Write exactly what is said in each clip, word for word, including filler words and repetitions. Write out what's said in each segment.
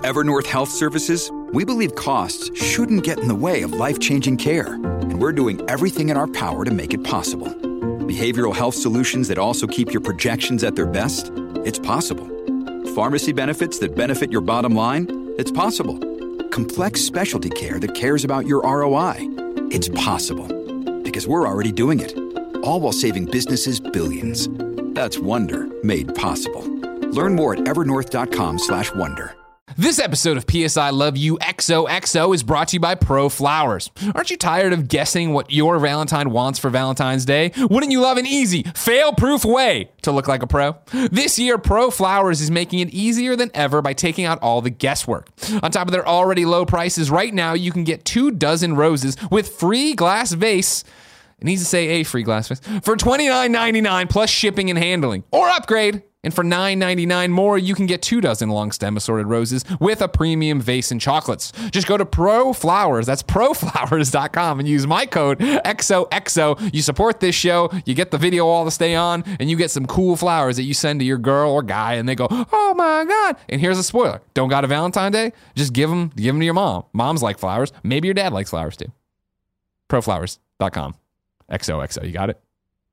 At Evernorth Health Services, we believe costs shouldn't get in the way of life-changing care, and we're doing everything in our power to make it possible. Behavioral health solutions that also keep your projections at their best? It's possible. Pharmacy benefits that benefit your bottom line? It's possible. Complex specialty care that cares about your R O I? It's possible. Because we're already doing it. All while saving businesses billions. That's Wonder made possible. Learn more at evernorth.com slash wonder. This episode of P S I Love You X O X O is brought to you by Pro Flowers. Aren't you tired of guessing what your Valentine wants for Valentine's Day? Wouldn't you love an easy, fail-proof way to look like a pro? This year, Pro Flowers is making it easier than ever by taking out all the guesswork. On top of their already low prices, right now you can get two dozen roses with free glass vase. It needs to say a free glass vase for twenty-nine ninety-nine plus shipping and handling, or upgrade. And for nine ninety-nine more, you can get two dozen long stem assorted roses with a premium vase and chocolates. Just go to Pro Flowers, that's pro flowers dot com, and use my code X O X O. You support this show, you get the video all to stay on, and you get some cool flowers that you send to your girl or guy, and they go, oh my God. And here's a spoiler. Don't got a Valentine's Day? Just give them, give them to your mom. Moms like flowers. Maybe your dad likes flowers too. pro flowers dot com. X O X O, you got it?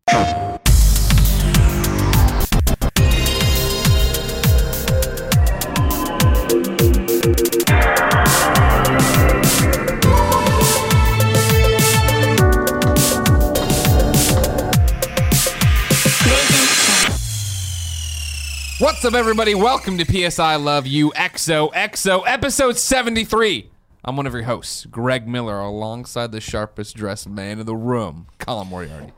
What's up, everybody? Welcome to P S I Love You X O X O, episode seventy-three. I'm one of your hosts, Greg Miller, alongside the sharpest dressed man in the room, Colin Moriarty.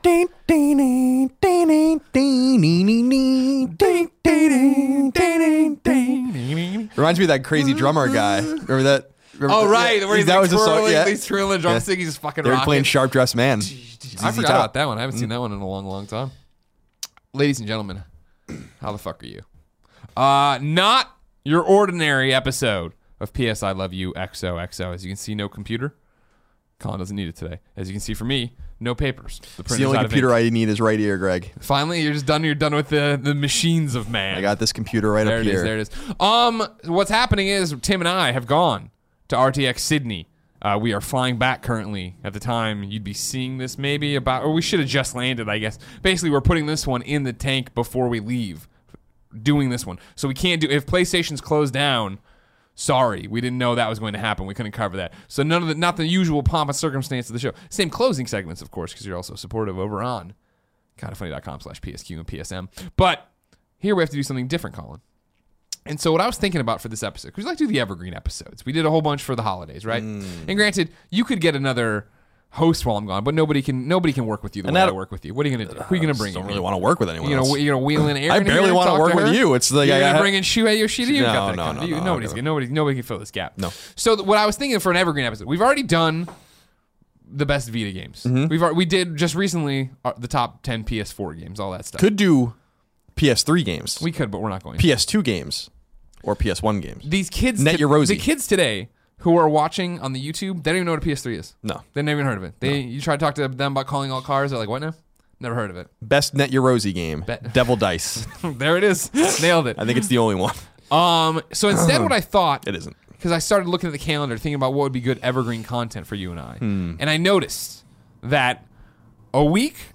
Reminds me of that crazy drummer guy. Remember that? Remember Oh, right. Yeah, Where he's that like was a song. twirling, Yeah. he's twirling drum Yeah. stick, he's just fucking They were rocking. playing Sharp Dressed Man. I forgot about that one. I haven't seen that one in a long, long time. Ladies and gentlemen, how the fuck are you? Uh, not your ordinary episode of P S I Love You X O X O. As you can see, no computer. Colin doesn't need it today. As you can see for me, no papers. The, It's the only computer I need is right here, Greg. Finally, you're just done. You're done with the, the machines of man. I got this computer right there up it here. Is, there it is. Um, what's happening is Tim and I have gone to R T X Sydney. Uh, we are flying back currently. At the time you'd be seeing this, maybe about, or we should have just landed, I guess. Basically, we're putting this one in the tank before we leave. Doing this one, so we can't do. If PlayStation's closed down, sorry, we didn't know that was going to happen. We couldn't cover that. So none of the, not the usual pomp and circumstance of the show. Same closing segments, of course, because you're also supportive over on kindafunny.com slash PSQ and P S M. But here we have to do something different, Colin. And so what I was thinking about for this episode, because we like to do the evergreen episodes. We did a whole bunch for the holidays, right? Mm. And granted, you could get another host while I'm gone, but nobody can nobody can work with you the and way that, I work with you. What are you going to do? Who are you going to bring I in? don't really want to work with anyone you know, else. You're going to wheel in Aaron. I barely want to work to with you. It's like you're I going to have... bring in Shuhei Yoshida. You no, got that no, kind no, of, you, no, nobody's no. gonna, nobody nobody can fill this gap. No. So th- what I was thinking for an evergreen episode, we've already done the best Vita games. Mm-hmm. We've we did just recently uh, the top ten P S four games, all that stuff. Could do P S three games. We could, but we're not going. P S two games or P S one games. These kids, Net t- your Rosie. the kids today who are watching on the YouTube, they don't even know what a P S three is. No, they never even heard of it. They no. You try to talk to them about calling all cars, they're like, what now? Never heard of it. Best Net Your Rosie game. Be- Devil Dice. There it is. Nailed it. I think it's the only one. Um. So instead, what I thought it isn't, because I started looking at the calendar, thinking about what would be good evergreen content for you and I, hmm. and I noticed that a week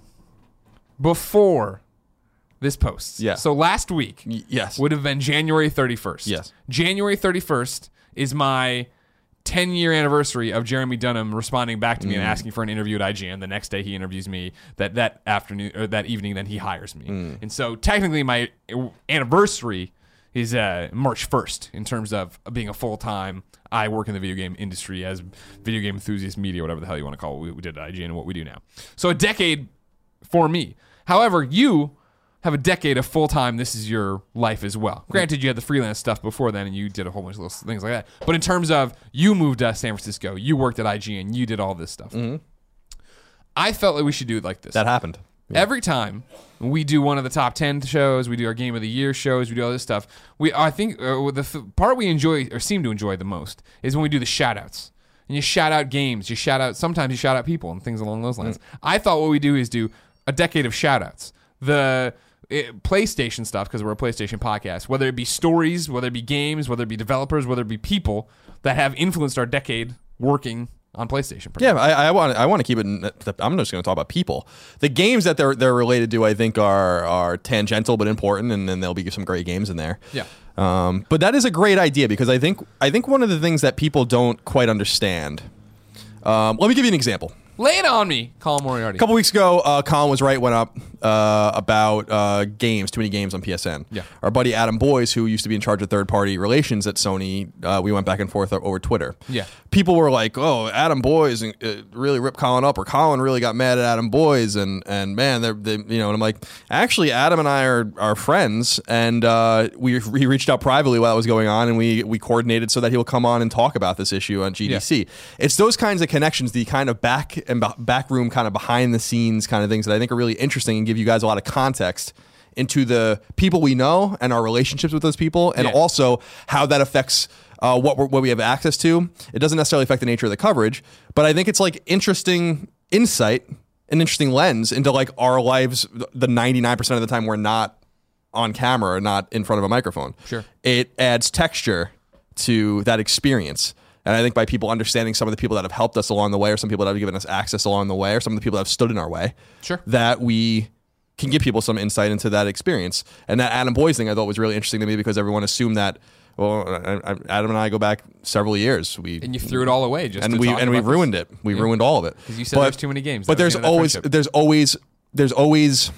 before this post, yeah. So last week, y- yes, would have been January thirty-first. Yes, January thirty-first is my ten-year anniversary of Jeremy Dunham responding back to me mm. and asking for an interview at I G N. The next day he interviews me. That that afternoon or that evening, then he hires me. Mm. And so technically, my anniversary is uh, March first in terms of being a full-time. I work in the video game industry as video game enthusiast media, whatever the hell you want to call it. We did at I G N and what we do now. So a decade for me. However, you have a decade of full-time, this is your life as well. Granted, you had the freelance stuff before then, and you did a whole bunch of little things like that. But in terms of, you moved to San Francisco, you worked at I G N, you did all this stuff. Mm-hmm. I felt like we should do it like this. That happened. Yeah. Every time we do one of the top ten shows, we do our Game of the Year shows, we do all this stuff, we I think uh, the th- part we enjoy, or seem to enjoy the most, is when we do the shout-outs. And you shout out games, you shout out, sometimes you shout out people and things along those lines. Mm. I thought what we do is do a decade of shout-outs. The... it, PlayStation stuff, because we're a PlayStation podcast, whether it be stories, whether it be games, whether it be developers, whether it be people that have influenced our decade working on PlayStation. Yeah, I, I want I want to keep it. In, I'm just going to talk about people. The games that they're they're related to, I think, are are tangential but important, and then there'll be some great games in there. Yeah. Um, but that is a great idea, because I think I think one of the things that people don't quite understand. Um, let me give you an example. Lay it on me, Colin Moriarty. A couple weeks ago, uh, Colin Was Right went up uh, about uh, games, too many games on P S N. Yeah. Our buddy Adam Boyes, who used to be in charge of third-party relations at Sony, uh, we went back and forth over Twitter. Yeah. People were like, "Oh, Adam Boyes uh, really ripped Colin up," or Colin really got mad at Adam Boyes, and and man, they're they, you know. And I'm like, actually, Adam and I are are friends, and uh, we we reached out privately while it was going on, and we we coordinated so that he will come on and talk about this issue on G D C. Yeah. It's those kinds of connections, the kind of back and back room, kind of behind the scenes kind of things that I think are really interesting and give you guys a lot of context into the people we know and our relationships with those people, and yeah. also how that affects uh, what we're, what we have access to. It doesn't necessarily affect the nature of the coverage, but I think it's like interesting insight, an interesting lens into like our lives. The ninety-nine percent of the time we're not on camera or not in front of a microphone. Sure, it adds texture to that experience. And I think by people understanding some of the people that have helped us along the way, or some people that have given us access along the way, or some of the people that have stood in our way, sure, that we can give people some insight into that experience. And that Adam Boyes thing I thought was really interesting to me, because everyone assumed that, well, I, I, Adam and I go back several years. We and you threw it all away, just and to we talk and we about ruined this. it. We yeah. ruined all of it. Because you said but, there's too many games. But that there's always there's always there's always.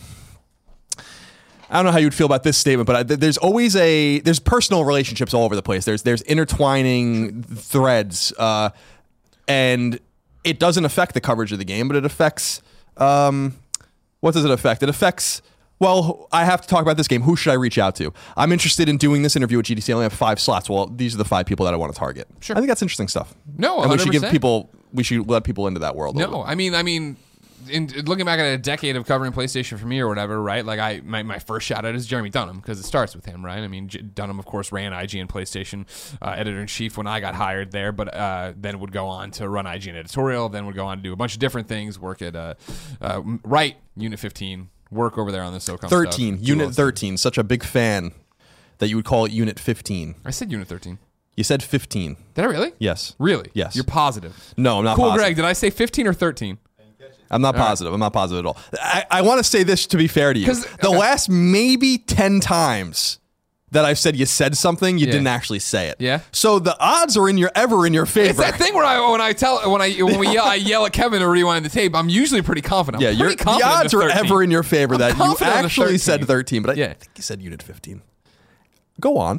I don't know how you'd feel about this statement, but I, there's always a there's personal relationships all over the place. There's there's intertwining threads, uh, and it doesn't affect the coverage of the game, but it affects. Um, what does it affect? It affects. Well, I have to talk about this game. Who should I reach out to? I'm interested in doing this interview at G D C. I only have five slots. Well, these are the five people that I want to target. Sure, I think that's interesting stuff. No, and we should give one hundred percent. people. We should let people into that world. No, I mean, I mean. In, looking back at a decade of covering PlayStation for me or whatever, right? Like I, my, my first shout out is Jeremy Dunham, because it starts with him, right? I mean, J- Dunham, of course, ran I G N PlayStation, uh, editor in chief when I got hired there, but uh, then would go on to run I G N editorial, then would go on to do a bunch of different things, work at uh, uh, Right Unit fifteen, work over there on the SOCOM thirteen, stuff. Unit thirteen. Such a big fan that you would call it Unit fifteen. I said Unit thirteen. You said fifteen. Did I really? Yes. Really? Yes. You're positive? No, I'm not cool, positive. Greg, did I say fifteen or thirteen? I'm not positive. Right. I'm not positive at all. I, I want to say this to be fair to you. The okay. last maybe ten times that I've said you said something, you yeah. didn't actually say it. Yeah. So the odds are in your ever in your favor. It's that thing where I when I tell when I when we yell, I yell at Kevin to rewind the tape. I'm usually pretty confident. I'm yeah, pretty confident the odds in are ever in your favor I'm that you actually said thirteen, but I yeah. think you said Unit fifteen. Go on.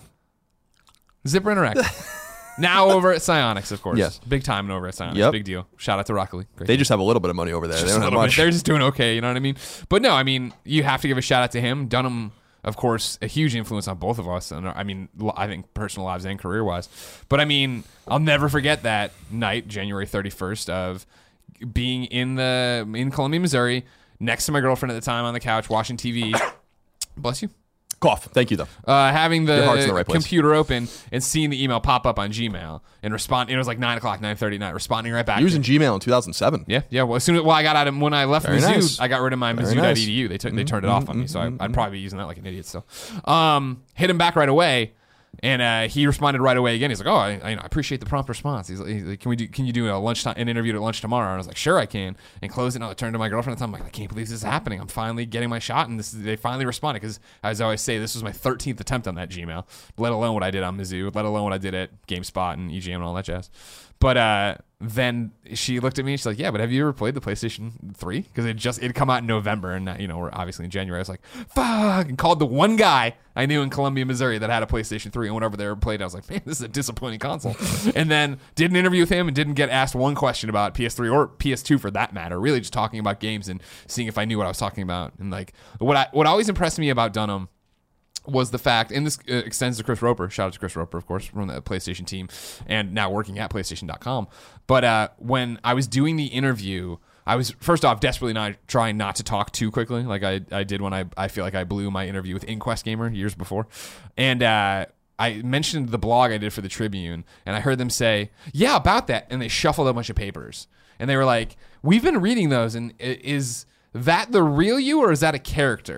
Zipper Interactive. Now over at Psyonix, of course. Yes. Big time over at Psyonix. Yep. Big deal. Shout out to Rockley. Great they game. just have a little bit of money over there. Just they don't have much. Bit. They're just doing okay, you know what I mean? But no, I mean, you have to give a shout out to him. Dunham, of course, a huge influence on both of us. And I mean, I think personal lives and career wise. But I mean, I'll never forget that night, January thirty-first, of being in the in Columbia, Missouri, next to my girlfriend at the time on the couch watching T V. Bless you. Cough. Thank you, though. Uh, having the, the right computer open and seeing the email pop up on Gmail and respond. It was like nine o'clock, nine thirty at night. Responding right back. Using Gmail in two thousand seven. Yeah, yeah. Well, as soon as well, I got out of when I left Very Mizzou, nice. I got rid of my Mizzou dot e d u. Nice. They took, mm-hmm, they turned it off on me, so I, I'd probably be using that like an idiot still. Um, hit him back right away. And uh, he responded right away again. He's like, "Oh, I, I appreciate the prompt response." He's like, he's like, "Can we do? Can you do a lunchtime an interview at lunch tomorrow?" And I was like, "Sure, I can." And closed it. And I turned to my girlfriend at the time. I'm like, "I can't believe this is happening. I'm finally getting my shot." And this is, they finally responded because, as I always say, this was my thirteenth attempt on that Gmail. Let alone what I did on Mizzou. Let alone what I did at GameSpot and E G M and all that jazz. But uh, then she looked at me. She's like, "Yeah, but have you ever played the PlayStation three? Because it just it come out in November, and you know we're obviously in January." I was like, "Fuck!" and called the one guy I knew in Columbia, Missouri that had a PlayStation three and went over there and played. I was like, "Man, this is a disappointing console." And then did an interview with him and didn't get asked one question about P S three or P S two for that matter. Really, just talking about games and seeing if I knew what I was talking about. And like what I what always impressed me about Dunham was the fact, and this uh, extends to Chris Roper. Shout out to Chris Roper, of course, from the PlayStation team and now working at PlayStation dot com. But uh, when I was doing the interview, I was, first off, desperately not trying not to talk too quickly, like I, I did when I, I feel like I blew my interview with Inquest Gamer years before. And uh, I mentioned the blog I did for the Tribune, and I heard them say, "Yeah, about that." And they shuffled a bunch of papers. And they were like, "We've been reading those, and is that the real you or is that a character?"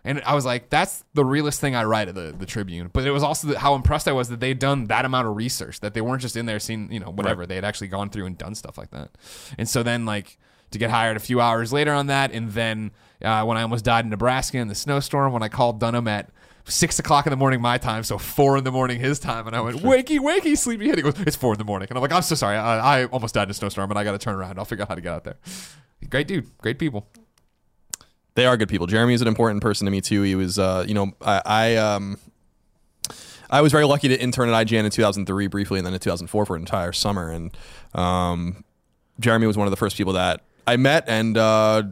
And I was like, that's the realest thing I write at the, the Tribune. But it was also the, how impressed I was that they'd done that amount of research, that they weren't just in there seeing, you know, whatever. Right. They had actually gone through and done stuff like that. And so then, like, to get hired a few hours later on that, and then uh, when I almost died in Nebraska in the snowstorm, when I called Dunham at six o'clock in the morning my time, so four in the morning his time, and I went, wakey, wakey, sleepyhead. He goes, it's four in the morning. And I'm like, I'm so sorry. I, I almost died in a snowstorm, and I got to turn around. I'll figure out how to get out there. Great dude. Great people. They are good people. Jeremy is an important person to me too. He was, uh, you know, I, I, um, I was very lucky to intern at I G N in two thousand three briefly, and then in two thousand four for an entire summer. And um, Jeremy was one of the first people that I met, and uh,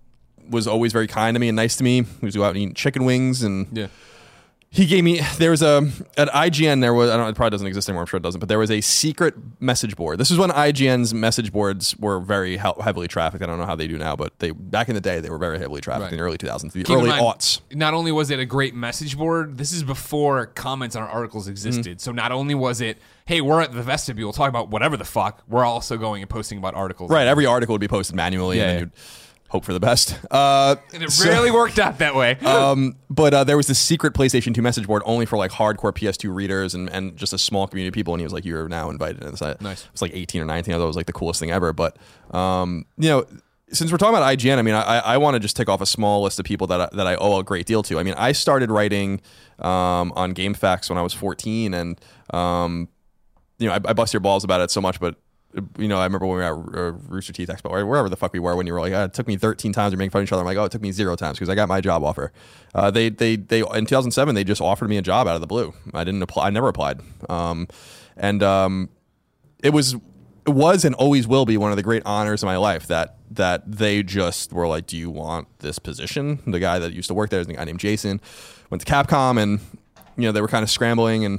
was always very kind to me and nice to me. We would go out and eat chicken wings, and yeah. He gave me, there was a, at I G N, there was, I don't know, it probably doesn't exist anymore, I'm sure it doesn't, but there was a secret message board. This is when I G N's message boards were very he- heavily trafficked. I don't know how they do now, but they back in the day, they were very heavily trafficked right. in the early two thousands, the Keep early mind, aughts. Not only was it a great message board, this is before comments on our articles existed. Mm-hmm. So not only was it, hey, we're at the vestibule, talk about whatever the fuck, we're also going and posting about articles. Right, every article would be posted manually, yeah, and then yeah. you'd hope for the best. Uh, and it so, rarely worked out that way. um, but uh, there was this secret PlayStation two message board only for like hardcore P S two readers and, and just a small community of people. And he was like, you're now invited. And I nice. was like eighteen or nineteen. I thought it was like the coolest thing ever. But, um, you know, since we're talking about I G N, I mean, I, I want to just tick off a small list of people that I, that I owe a great deal to. I mean, I started writing um, on GameFAQs when I was fourteen. And, um, you know, I, I bust your balls about it so much, but you know, I remember when we were at uh, Rooster Teeth Expo, or wherever the fuck we were, when you were like, oh, it took me thirteen times to make fun of each other. I'm like, oh, it took me zero times because I got my job offer. Uh, they, they, they, in two thousand seven, they just offered me a job out of the blue. I didn't apply. I never applied. Um, and um, it was, it was and always will be one of the great honors of my life that, that they just were like, do you want this position? The guy that used to work there is a guy named Jason, went to Capcom, and, you know, they were kind of scrambling, and,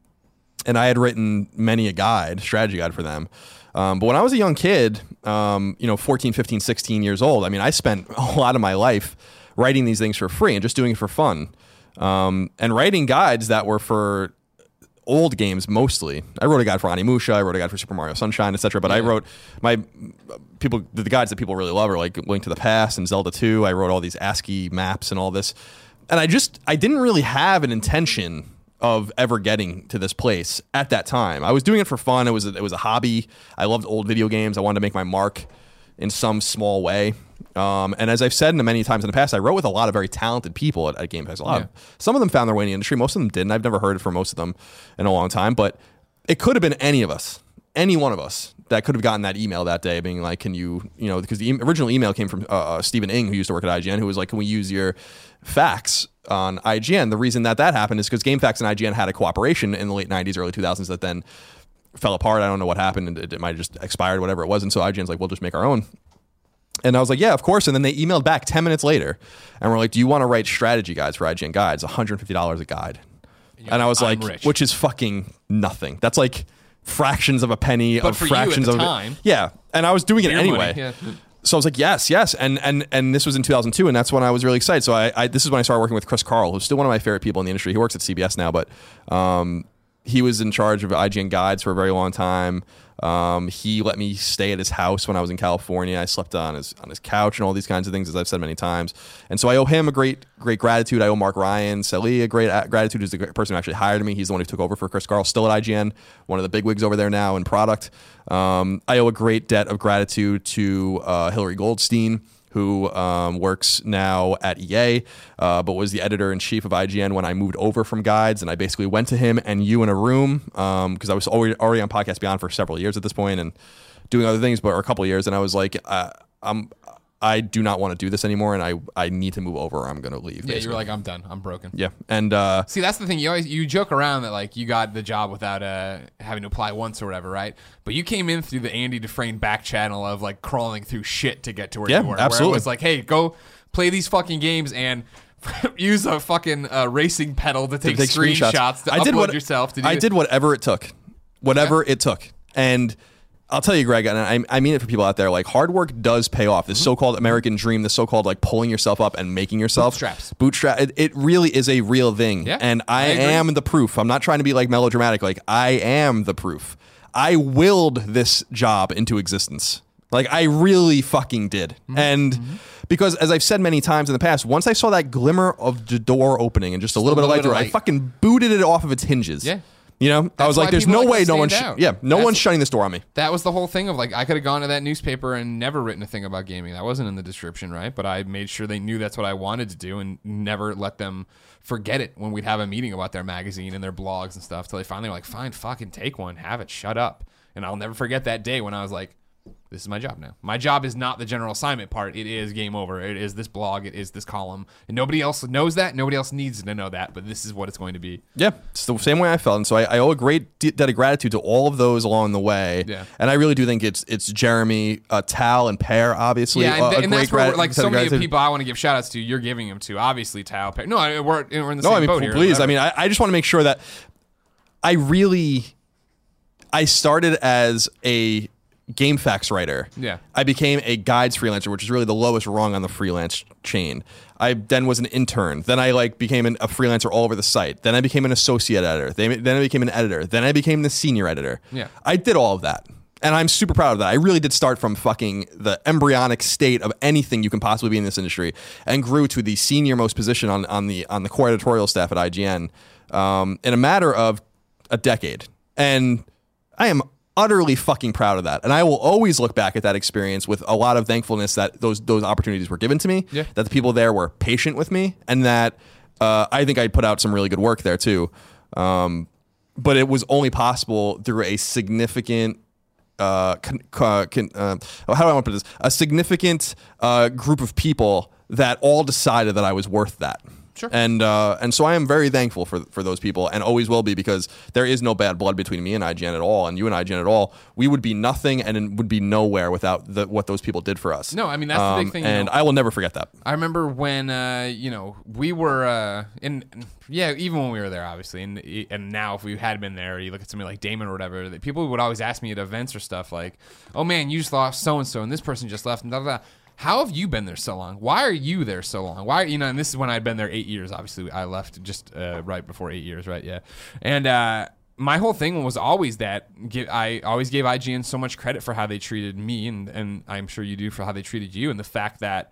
and I had written many a guide, strategy guide for them. Um, but when I was a young kid, um, you know, fourteen, fifteen, sixteen years old, I mean, I spent a lot of my life writing these things for free and just doing it for fun. Um, and writing guides that were for old games mostly. I wrote a guide for Onimusha, I wrote a guide for Super Mario Sunshine, et cetera. But yeah. I wrote my people, the guides that people really love are like Link to the Past and Zelda two. I wrote all these ASCII maps and all this. And I just, I didn't really have an intention of ever getting to this place at that time. I was doing it for fun. It was a, it was a hobby. I loved old video games. I wanted to make my mark in some small way. Um, and as I've said many times in the past, I wrote with a lot of very talented people at, at GameFAQs. A lot. Yeah. Of, some of them found their way in the industry. Most of them didn't. I've never heard from most of them in a long time. But it could have been any of us, any one of us that could have gotten that email that day being like, can you, you know, because the e- original email came from uh, Stephen Ng, who used to work at I G N, who was like, can we use your facts on I G N? The reason that that happened is because GameFAQs and I G N had a cooperation in the late nineties, early two thousands that then fell apart. I don't know what happened, and it, it might have just expired, whatever it was. And so I G N's like, we'll just make our own. And I was like, yeah, of course. And then they emailed back ten minutes later, and we're like, do you want to write strategy guides for I G N guides? one hundred fifty dollars a guide. And, and I was I'm like, rich. Which is fucking nothing. That's like fractions of a penny but of for fractions you at the of time, it. Yeah. And I was doing it anyway. Money, yeah. So I was like, yes, yes. And and and this was in two thousand two, and that's when I was really excited. So I, I this is when I started working with Chris Carl, who's still one of my favorite people in the industry. He works at C B S now, but um, he was in charge of I G N guides for a very long time. Um, he let me stay at his house when I was in California. I slept on his on his couch and all these kinds of things, as I've said many times. And so I owe him a great great gratitude. I owe Mark Ryan Sally a great a- gratitude. Who's the person who actually hired me. He's the one who took over for Chris Carl, still at I G N, one of the bigwigs over there now in product. Um, I owe a great debt of gratitude to uh, Hillary Goldstein, who um, works now at E A, uh, but was the editor-in-chief of I G N when I moved over from Guides. And I basically went to him and you in a room, because um, I was already, already on Podcast Beyond for several years at this point and doing other things, but or a couple of years. And I was like, uh, I'm, I do not want to do this anymore, and I, I need to move over or I'm going to leave. Yeah, basically. you were like, I'm done. I'm broken. Yeah. And uh, see, that's the thing. You always you joke around that like you got the job without uh, having to apply once or whatever, right? But you came in through the Andy Dufresne back channel of like crawling through shit to get to where yeah, you were. Absolutely. Where it was like, hey, go play these fucking games and use a fucking uh, racing pedal to take, to take screenshots, screenshots to I upload did what, yourself. To do I it. did whatever it took. Whatever yeah. it took. And I'll tell you, Greg, and I, I mean it for people out there, like hard work does pay off. This mm-hmm. so-called American dream, this so-called like pulling yourself up and making yourself. Bootstraps. Bootstrap. It, it really is a real thing. Yeah, and I, I am the proof. I'm not trying to be like melodramatic. Like I am the proof. I willed this job into existence. Like I really fucking did. Mm-hmm. And mm-hmm. because as I've said many times in the past, once I saw that glimmer of the door opening and just, just a little, little bit of light, light, I fucking booted it off of its hinges. Yeah. You know, That's I was like, "There's no like way, no one, sh- yeah, no That's, one's shutting this door on me." That was the whole thing of like, I could have gone to that newspaper and never written a thing about gaming. That wasn't in the description, right? But I made sure they knew that's what I wanted to do, and never let them forget it when we'd have a meeting about their magazine and their blogs and stuff. Till they finally were like, "Fine, fucking take one, have it, shut up." And I'll never forget that day when I was like, this is my job now. My job is not the general assignment part. It is Game Over. It is this blog. It is this column. And nobody else knows that. Nobody else needs to know that. But this is what it's going to be. Yeah, it's the same way I felt. And so I, I owe a great debt of gratitude to all of those along the way. Yeah. And I really do think it's it's Jeremy, uh, Tal, and Pear, obviously. Yeah, and, uh, th- and that's where, like, so many gratitude. people I want to give shout outs to, you're giving them to. Obviously, Tal, Pear. No, I, we're, we're in the no, same I mean, boat here. Please, I mean, I, I just want to make sure that I really, I started as a GameFAQs writer. Yeah. I became a guides freelancer, which is really the lowest rung on the freelance chain. I then was an intern. Then I like became an, a freelancer all over the site. Then I became an associate editor. Then, then I became an editor. Then I became the senior editor. Yeah. I did all of that. And I'm super proud of that. I really did start from fucking the embryonic state of anything you can possibly be in this industry, and grew to the senior most position on, on the on the core editorial staff at I G N um, in a matter of a decade. And I am utterly fucking proud of that. And I will always look back at that experience with a lot of thankfulness that those those opportunities were given to me, yeah. that the people there were patient with me, and that uh, I think I put out some really good work there too. Um, but it was only possible through a significant uh, con, con, uh, how do I want to put this? A significant uh, group of people that all decided that I was worth that. Sure. And uh, and so I am very thankful for for those people, and always will be, because there is no bad blood between me and I G N at all, and you and I G N at all. We would be nothing and would be nowhere without the, what those people did for us. No, I mean, that's um, the big thing. And you know, I will never forget that. I remember when, uh, you know, we were uh, in, yeah, even when we were there, obviously, and and now if we had been there, you look at somebody like Damon or whatever, that people would always ask me at events or stuff like, oh man, you just lost so-and-so, and this person just left, and da da da. How have you been there so long? Why are you there so long? Why, you know, and this is when I'd been there eight years. Obviously, I left just uh, right before eight years, right? Yeah. And uh, my whole thing was always that I always gave I G N so much credit for how they treated me, and, and I'm sure you do for how they treated you, and the fact that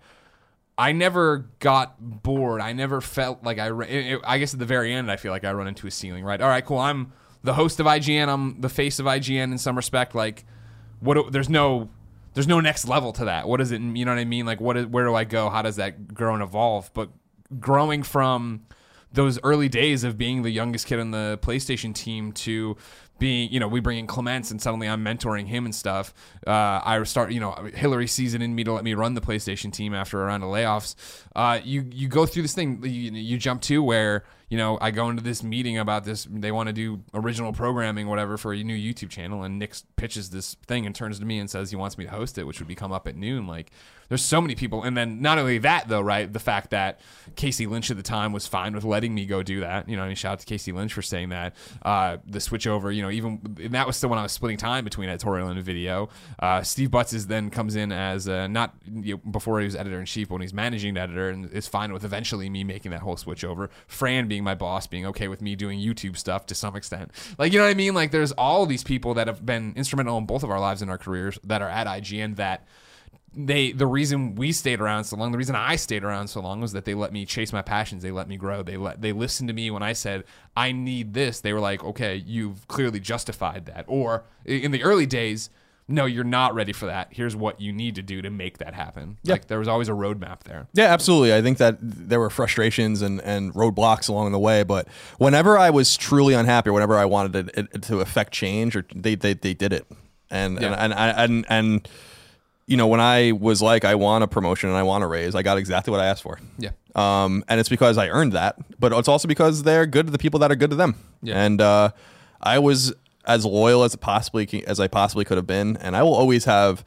I never got bored. I never felt like I, it, I guess at the very end, I feel like I run into a ceiling, right? All right, cool. I'm the host of I G N. I'm the face of I G N in some respect. Like, what? There's no... There's no next level to that. What does it, you know what I mean? Like, what is, where do I go? How does that grow and evolve? But growing from those early days of being the youngest kid on the PlayStation team to being, you know, we bring in Clements and suddenly I'm mentoring him and stuff. Uh, I start, you know, Hillary seasoned in me to let me run the PlayStation team after a round of layoffs. Uh, you you go through this thing, you, you jump to where, you know, I go into this meeting about this, they want to do original programming, whatever, for a new YouTube channel, and Nick pitches this thing and turns to me and says he wants me to host it, which would be come up at noon. Like, there's so many people. And then not only that, though, right, the fact that Casey Lynch at the time was fine with letting me go do that. You know, I mean, shout out to Casey Lynch for saying that. Uh, the switch over, you know, even, and that was still when I was splitting time between editorial and video. Uh, Steve Butts is then comes in as, uh, not you know, before he was editor-in-chief, but when he's managing editor, and is fine with eventually me making that whole switch over. Fran being my boss, being okay with me doing YouTube stuff to some extent. Like, you know what I mean? Like, there's all these people that have been instrumental in both of our lives and our careers that are at I G N that they, the reason we stayed around so long, the reason I stayed around so long was that they let me chase my passions. They let me grow. They let, they listened to me when I said, I need this. They were like, okay, you've clearly justified that. Or in the early days, no, you're not ready for that. Here's what you need to do to make that happen. Yeah. Like, there was always a roadmap there. Yeah, absolutely. I think that there were frustrations and, and roadblocks along the way, but whenever I was truly unhappy, or whenever I wanted it, it to affect change, or they they, they did it. And, Yeah. and, and, and, and, and, you know, when I was like, I want a promotion and I want a raise, I got exactly what I asked for. Yeah. Um, and it's because I earned that, but it's also because they're good to the people that are good to them. Yeah. And uh, I was as loyal as possibly as I possibly could have been, and I will always have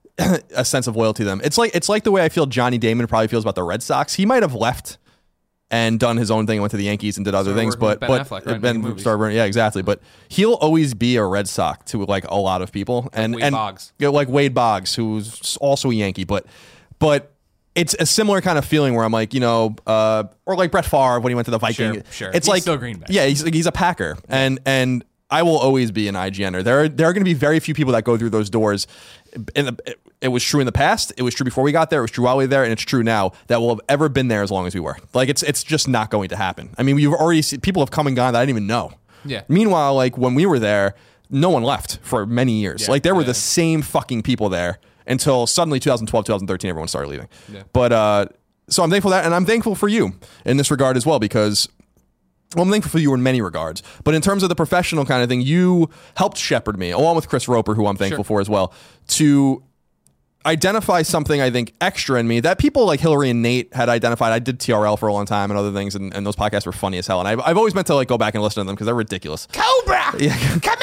a sense of loyalty to them. It's like it's like the way I feel Johnny Damon probably feels about the Red Sox. He might have left and done his own thing and went to the Yankees and did other Started things, working with but Ben but Affleck, right, Ben making movies. started, yeah, exactly. But he'll always be a Red Sox to like a lot of people, and Wade and Boggs. you know, like Wade Boggs, who's also a Yankee, but but. It's a similar kind of feeling where I'm like, you know, uh, or like Brett Favre when he went to the Viking. Sure, sure. It's He's like still Green Bay. Yeah, he's he's a Packer, and and I will always be an I G N er. There are there are going to be very few people that go through those doors in the, It was true in the past. It was true before we got there. It was true while we were there, and it's true now that we'll have ever been there as long as we were. Like it's it's just not going to happen. I mean, we've already seen people have come and gone that I didn't even know. Yeah. Meanwhile, like when we were there, no one left for many years. Yeah, like there were yeah. the same fucking people there until suddenly twenty twelve, twenty thirteen, everyone started leaving. Yeah. But uh, so I'm thankful for that, and I'm thankful for you in this regard as well, because well, I'm thankful for you in many regards. But in terms of the professional kind of thing, you helped shepherd me, along with Chris Roper, who I'm thankful Sure. for as well, to identify something I think extra in me that people like Hillary and Nate had identified. I did T R L for a long time and other things, and, and those podcasts were funny as hell. And I've, I've always meant to like go back and listen to them because they're ridiculous. Cobra, Yeah.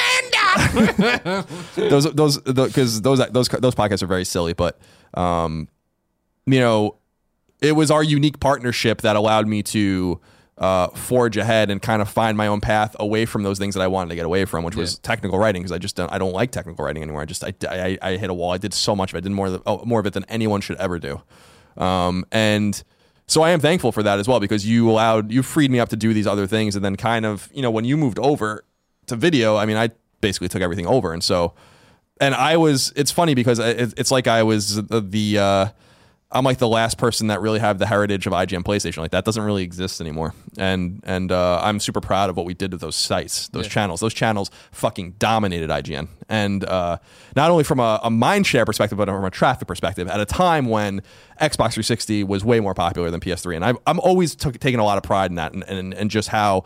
Commander. those those because those those those podcasts are very silly, but um, you know, it was our unique partnership that allowed me to uh, forge ahead and kind of find my own path away from those things that I wanted to get away from, which was Yeah. technical writing, because I just don't I don't like technical writing anymore. I just I, I, I hit a wall. I did so much of it. I did more of the, oh, more of it than anyone should ever do, um, and so I am thankful for that as well, because you allowed you freed me up to do these other things, and then kind of, you know, when you moved over to video, I mean, I basically took everything over, and so and I was it's funny because it, it's like I was the, the uh, I'm like the last person that really have the heritage of I G N PlayStation. Like that doesn't really exist anymore. And and uh, I'm super proud of what we did with those sites, those Yeah. channels. Those channels fucking dominated I G N. And uh, not only from a, a mind share perspective, but from a traffic perspective, at a time when Xbox three sixty was way more popular than P S three. And I've, I'm always took, taking a lot of pride in that, and, and, and just how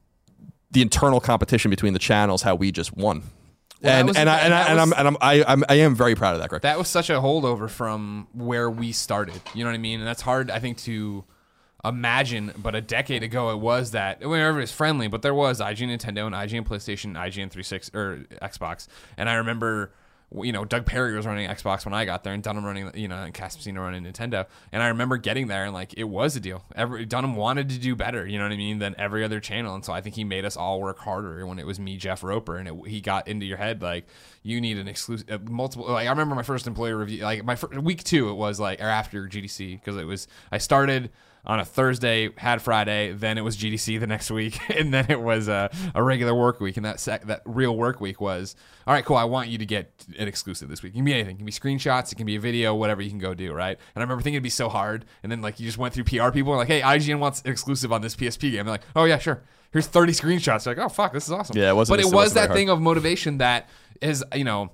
the internal competition between the channels, how we just won. Well, that and, was- and, I, and, I, that and I'm was- and I'm I, I'm I am very proud of that, Greg. That was such a holdover from where we started. You know what I mean? And that's hard, I think, to imagine. But a decade ago, it was that whenever it was friendly, but there was I G N Nintendo and I G N PlayStation, I G N three sixty or Xbox. And I remember, you know, Doug Perry was running Xbox when I got there, and Dunham running, you know, and Caspacino running Nintendo. And I remember getting there, and like it was a deal. Every Dunham wanted to do better, you know what I mean, than every other channel. And so I think he made us all work harder when it was me, Jeff Roper, and it, he got into your head like you need an exclusive, uh, multiple. Like I remember my first employer review, like my first, week two, it was like or after G D C, because it was I started on a Thursday, had Friday, then it was G D C the next week, and then it was a, a regular work week. And that sec- that real work week was, all right, cool, I want you to get an exclusive this week. It can be anything. It can be screenshots, it can be a video, whatever you can go do, right? And I remember thinking it'd be so hard, and then like you just went through P R people and like, hey, I G N wants exclusive on this P S P game. I'm like, oh yeah, sure. Here's thirty screenshots. You're like, oh fuck, this is awesome. Yeah, it wasn't- But it it was wasn't very that hard. thing of motivation that is, you know,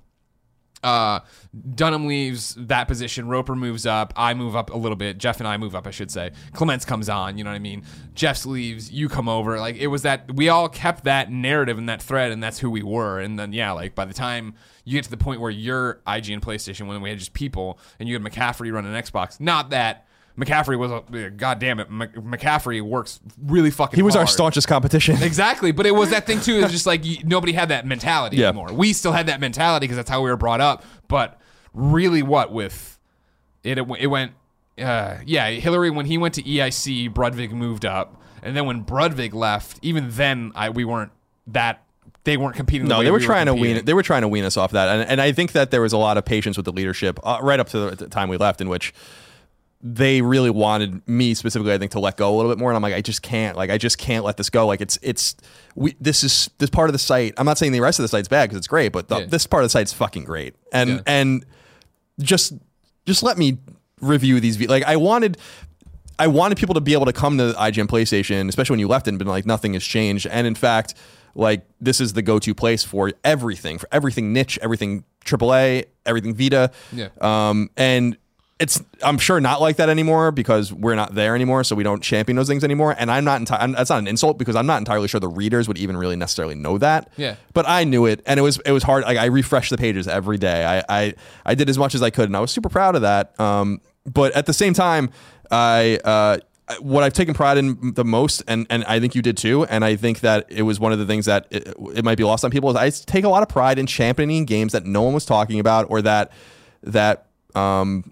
uh, Dunham leaves that position. Roper moves up. I move up a little bit. Jeff and I move up, I should say. Clements comes on. You know what I mean? Jeff leaves. You come over. Like it was that we all kept that narrative and that thread, and that's who we were. And then yeah, like by the time you get to the point where you're I G N PlayStation, when we had just people, and you had McCaffrey running Xbox. Not that McCaffrey was a god damn it. Mc- McCaffrey works really fucking. He was our hard. staunchest competition. Exactly, but it was that thing too. It was just like you, nobody had that mentality Yeah. anymore. We still had that mentality because that's how we were brought up. But really, what with it? It, it went, uh, yeah. Hillary, when he went to E I C, Brudvig moved up, and then when Brudvig left, even then, I we weren't that. They weren't competing. The No, way they were we trying to competing. wean. They were trying to wean us off that, and and I think that there was a lot of patience with the leadership uh, right up to the, the time we left, in which they really wanted me specifically, I think, to let go a little bit more. And I'm like, I just can't. Like, I just can't let this go. Like, it's it's we. This is this part of the site. I'm not saying the rest of the site's bad because it's great, but the, Yeah. this part of the site's fucking great. And Yeah. and just just let me review these. vi- Like, I wanted. I wanted people to be able to come to I G N PlayStation, especially when you left and been like, nothing has changed. And in fact, like this is the go-to place for everything, for everything niche, everything triple A, everything Vita. Yeah. Um, and it's, I'm sure not like that anymore because we're not there anymore. So we don't champion those things anymore. And I'm not, enti- that's not an insult because I'm not entirely sure the readers would even really necessarily know that. Yeah. But I knew it, and it was, it was hard. Like I refreshed the pages every day. I, I, I did as much as I could, and I was super proud of that. Um, but at the same time, I, uh, what I've taken pride in the most, and, and I think you did too, and I think that it was one of the things that it, it might be lost on people, is I take a lot of pride in championing games that no one was talking about, or that that um,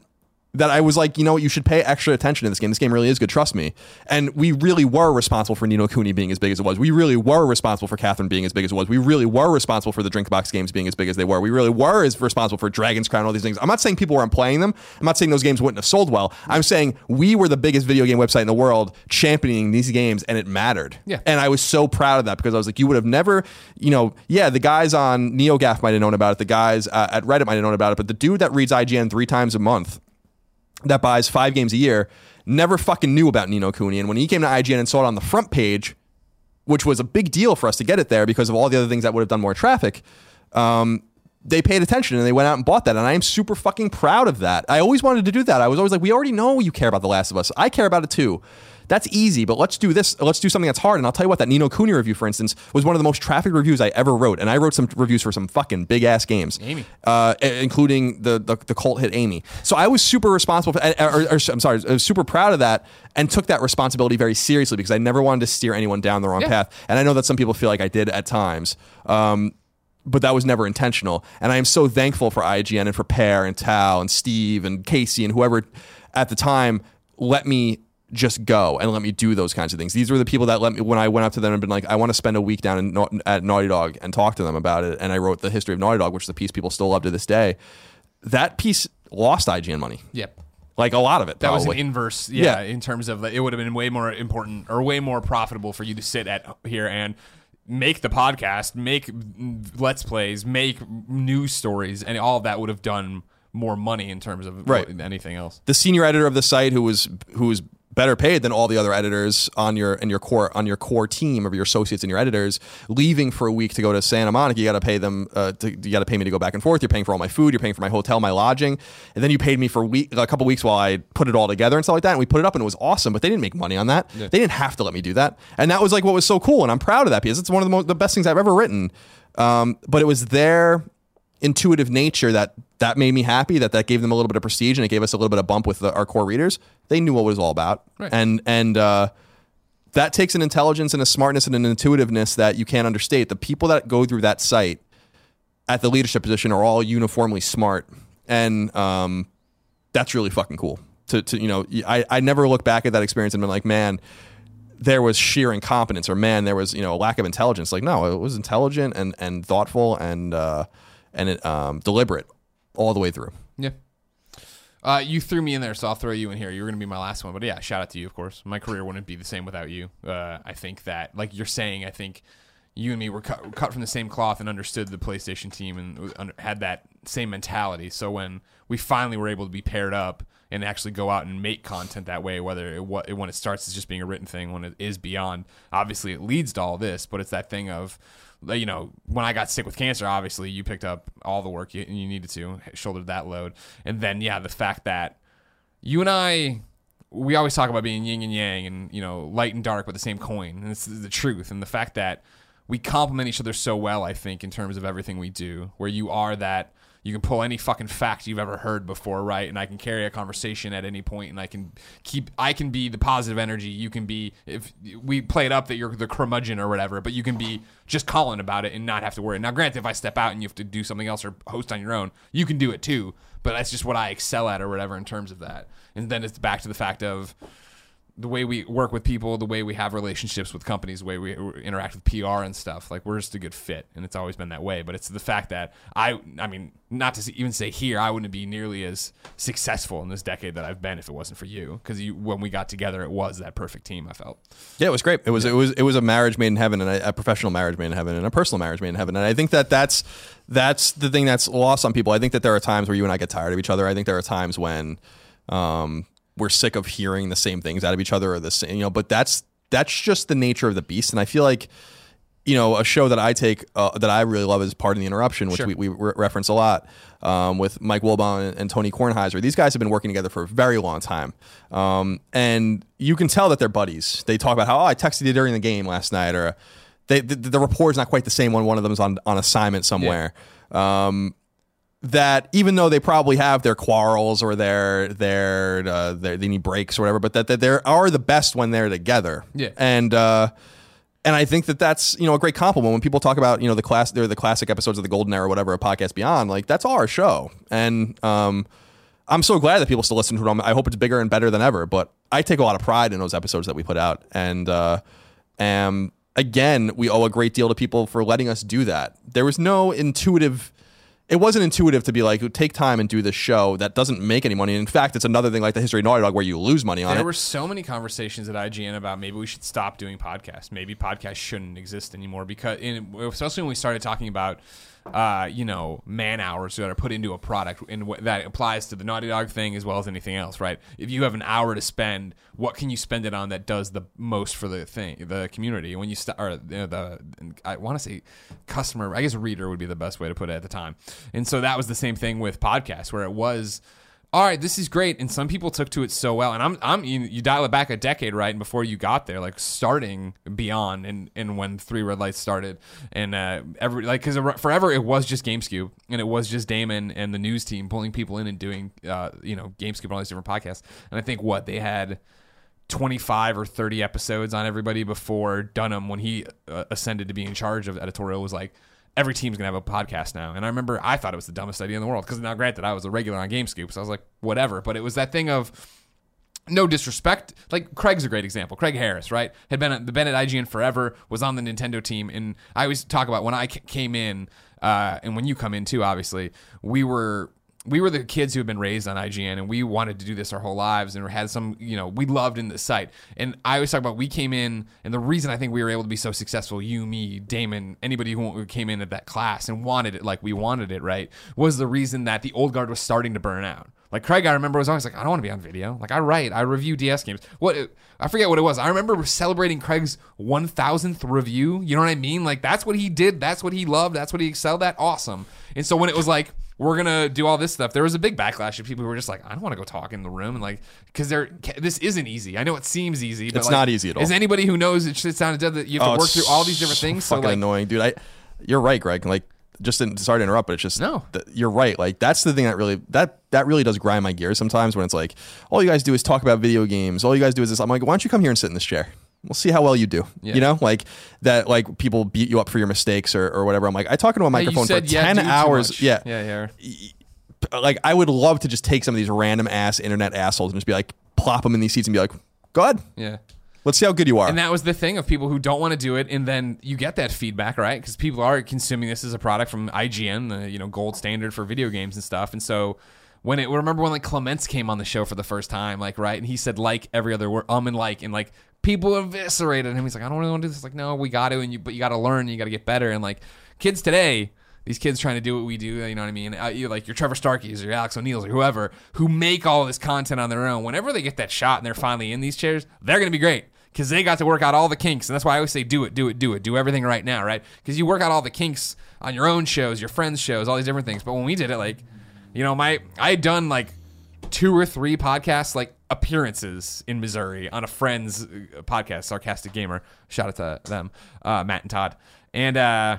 that I was like, you know what, you should pay extra attention to this game. This game really is good, trust me. And we really were responsible for Ni no Kuni being as big as it was. We really were responsible for Catherine being as big as it was. We really were responsible for the Drinkbox games being as big as they were. We really were as responsible for Dragon's Crown and all these things. I'm not saying people weren't playing them. I'm not saying those games wouldn't have sold well. I'm saying we were the biggest video game website in the world championing these games, and it mattered. Yeah. And I was so proud of that because I was like, you would have never, you know, yeah, the guys on NeoGAF might have known about it. The guys uh, at Reddit might have known about it. But the dude that reads I G N three times a month, that buys five games a year, never fucking knew about Ni no Kuni. And when he came to I G N and saw it on the front page, which was a big deal for us to get it there because of all the other things that would have done more traffic, um, they paid attention and they went out and bought that. And I am super fucking proud of that. I always wanted to do that. I was always like, we already know you care about The Last of Us. I care about it too. That's easy, but let's do this. Let's do something that's hard. And I'll tell you what, that Ni no Kuni review, for instance, was one of the most trafficked reviews I ever wrote. And I wrote some reviews for some fucking big ass games, Amy, uh, including the, the the cult hit Amy. So I was super responsible for, or, or, or I'm sorry, I was super proud of that and took that responsibility very seriously because I never wanted to steer anyone down the wrong yeah. path. And I know that some people feel like I did at times. Um, but that was never intentional. And I am so thankful for I G N and for Pear and Tao and Steve and Casey and whoever at the time let me just go and let me do those kinds of things. These were the people that let me, when I went up to them and been like, I want to spend a week down in, at Naughty Dog and talk to them about it. And I wrote the history of Naughty Dog, which is a piece people still love to this day. That piece lost I G N money. Yep. Like a lot of it. That probably. was an inverse, yeah, Yeah. in terms of it would have been way more important or way more profitable for you to sit at here and make the podcast, make Let's Plays, make news stories, and all of that would have done more money in terms of Right. anything else. The senior editor of the site who was who was better paid than all the other editors on your in your core on your core team of your associates and your editors, leaving for a week to go to Santa Monica. You got to pay them. Uh, to, you got to pay me to go back and forth. You're paying for all my food. You're paying for my hotel, my lodging, and then you paid me for a week, a couple weeks while I put it all together and stuff like that. And we put it up, and it was awesome. But they didn't make money on that. Yeah. They didn't have to let me do that, and that was like what was so cool. And I'm proud of that because it's one of the most the best things I've ever written. Um, but it was their intuitive nature that that made me happy, that that gave them a little bit of prestige and it gave us a little bit of bump with the, our core readers. They knew what it was all about. Right. And and uh, that takes an intelligence and a smartness and an intuitiveness that you can't understate. The people that go through that site at the leadership position are all uniformly smart. And um, that's really fucking cool. To, to you know, I, I never look back at that experience and been like, man, there was sheer incompetence, or man, there was, you know, a lack of intelligence. Like, no, it was intelligent and, and thoughtful and uh, and it, um, deliberate all the way through. Yeah. Uh, you threw me in there, so I'll throw you in here. You were going to be my last one. But yeah, shout out to you, of course. My career wouldn't be the same without you. Uh, I think that, like you're saying, I think you and me were cut, cut from the same cloth and understood the PlayStation team and under, had that same mentality. So when we finally were able to be paired up and actually go out and make content that way, whether it, what, when it starts as just being a written thing, when it is beyond, obviously it leads to all this, but it's that thing of, you know, when I got sick with cancer, obviously you picked up all the work you, you needed to, shouldered that load. And then, yeah, the fact that you and I, we always talk about being yin and yang and, you know, light and dark with the same coin. And it's the truth. And the fact that we complement each other so well, I think, in terms of everything we do, where you are that, you can pull any fucking fact you've ever heard before, right? And I can carry a conversation at any point, and I can keep. I can be the positive energy. You can be, if we play it up that you're the curmudgeon or whatever, but you can be just calling about it and not have to worry. Now, granted, if I step out and you have to do something else or host on your own, you can do it too. But that's just what I excel at or whatever in terms of that. And then it's back to the fact of the way we work with people, the way we have relationships with companies, the way we interact with P R and stuff. Like, we're just a good fit, and it's always been that way. But it's the fact that I, I mean, not to even say here, I wouldn't be nearly as successful in this decade that I've been if it wasn't for you. Because you, when we got together, it was that perfect team. I felt. Yeah, it was great. It was, yeah. it was, it was a marriage made in heaven, and a, a professional marriage made in heaven, and a personal marriage made in heaven. And I think that that's that's the thing that's lost on people. I think that there are times where you and I get tired of each other. I think there are times when. Um, we're sick of hearing the same things out of each other or the same, you know, but that's, that's just the nature of the beast. And I feel like, you know, a show that I take, uh, that I really love is Pardon the Interruption, which sure. we, we re- reference a lot, um, with Mike Wilbon and, and Tony Kornheiser. These guys have been working together for a very long time. Um, and you can tell that they're buddies. They talk about how, oh, I texted you during the game last night, or they, the, the rapport is not quite the same when one of them is on, on assignment somewhere. Yeah. Um, that even though they probably have their quarrels or their their, uh, their they need breaks or whatever, but that, that they are the best when they're together. Yeah. And uh, and I think that that's, you know, a great compliment when people talk about, you know, the class, they're the classic episodes of the Golden Era or whatever, a podcast beyond, like that's our show. And um, I'm so glad that people still listen to them. I hope it's bigger and better than ever. But I take a lot of pride in those episodes that we put out, and uh, and again, we owe a great deal to people for letting us do that. There was no intuitive. It wasn't intuitive to be like, take time and do this show that doesn't make any money. In fact, it's another thing like the history of Naughty Dog where you lose money on there it. There were so many conversations at I G N about maybe we should stop doing podcasts. Maybe podcasts shouldn't exist anymore because, in, especially when we started talking about, uh, you know, man hours that are put into a product, and what that applies to the Naughty Dog thing as well as anything else, right? If you have an hour to spend, what can you spend it on that does the most for the thing, the community? When you start, or you know, the, I want to say customer, I guess reader would be the best way to put it at the time. And so that was the same thing with podcasts, where it was, all right, this is great, and some people took to it so well. And I'm, I'm, you, you dial it back a decade, right? And before you got there, like starting Beyond, and, and when Three Red Lights started, and uh, every like because forever it was just GameScoop, and it was just Damon and the news team pulling people in and doing, uh, you know, GameScoop and all these different podcasts. And I think what they had twenty-five or thirty episodes on everybody before Dunham, when he uh, ascended to be in charge of editorial, was like, every team's going to have a podcast now. And I remember I thought it was the dumbest idea in the world because now granted I was a regular on GameScoop, so I was like, whatever. But it was that thing of no disrespect. Like Craig's a great example. Craig Harris, right? Had been, been at I G N forever, was on the Nintendo team. And I always talk about when I came in, uh, and when you come in too, obviously, we were... we were the kids who had been raised on I G N, and we wanted to do this our whole lives, and had some, you know, we loved in this site. And I always talk about, we came in, and the reason I think we were able to be so successful, you, me, Damon, anybody who came in at that class and wanted it like we wanted it, right, was the reason that the old guard was starting to burn out. Like Craig, I remember, was always like, I don't want to be on video. Like I write, I review D S games. What I forget what it was. I remember celebrating Craig's one thousandth review. You know what I mean? Like that's what he did. That's what he loved. That's what he excelled at. Awesome. And so when it was like, we're gonna do all this stuff, there was a big backlash of people who were just like, I don't want to go talk in the room, and like, because they're this isn't easy. I know it seems easy, but it's like, not easy at all. Is anybody who knows it shit sounded dead that you have oh, to work through all these different things? So fucking so like, annoying, dude. I, you're right, Greg. Like, just didn't, sorry to interrupt, but it's just no. th- you're right. Like that's the thing that really that that really does grind my gears sometimes when it's like, all you guys do is talk about video games. All you guys do is this. I'm like, why don't you come here and sit in this chair? We'll see how well you do. Yeah. You know, like that, like people beat you up for your mistakes or, or whatever. I'm like, I talk into a microphone hey, for yeah, ten hours. Yeah. Yeah. Yeah. Like I would love to just take some of these random ass internet assholes and just be like, plop them in these seats and be like, go ahead. Yeah. Let's see how good you are. And that was the thing of people who don't want to do it, and then you get that feedback, right? Because people are consuming this as a product from I G N, the you know gold standard for video games and stuff. And so when it, remember when like Clements came on the show for the first time, like right, and he said like every other word, um and like, and like people eviscerated him. He's like, I don't really want to do this. Like, no, we got to, and you, but you got to learn, and you got to get better. And like kids today. These kids trying to do what we do, you know what I mean? Uh, you like your Trevor Starkeys or your Alex O'Neills or whoever who make all this content on their own. Whenever they get that shot and they're finally in these chairs, they're going to be great because they got to work out all the kinks. And that's why I always say do it, do it, do it. Do everything right now, right? Because you work out all the kinks on your own shows, your friends' shows, all these different things. But when we did it, like, you know, my I had done like two or three podcasts, like appearances in Missouri on a friend's podcast, Sarcastic Gamer. Shout out to them, uh, Matt and Todd. And, uh,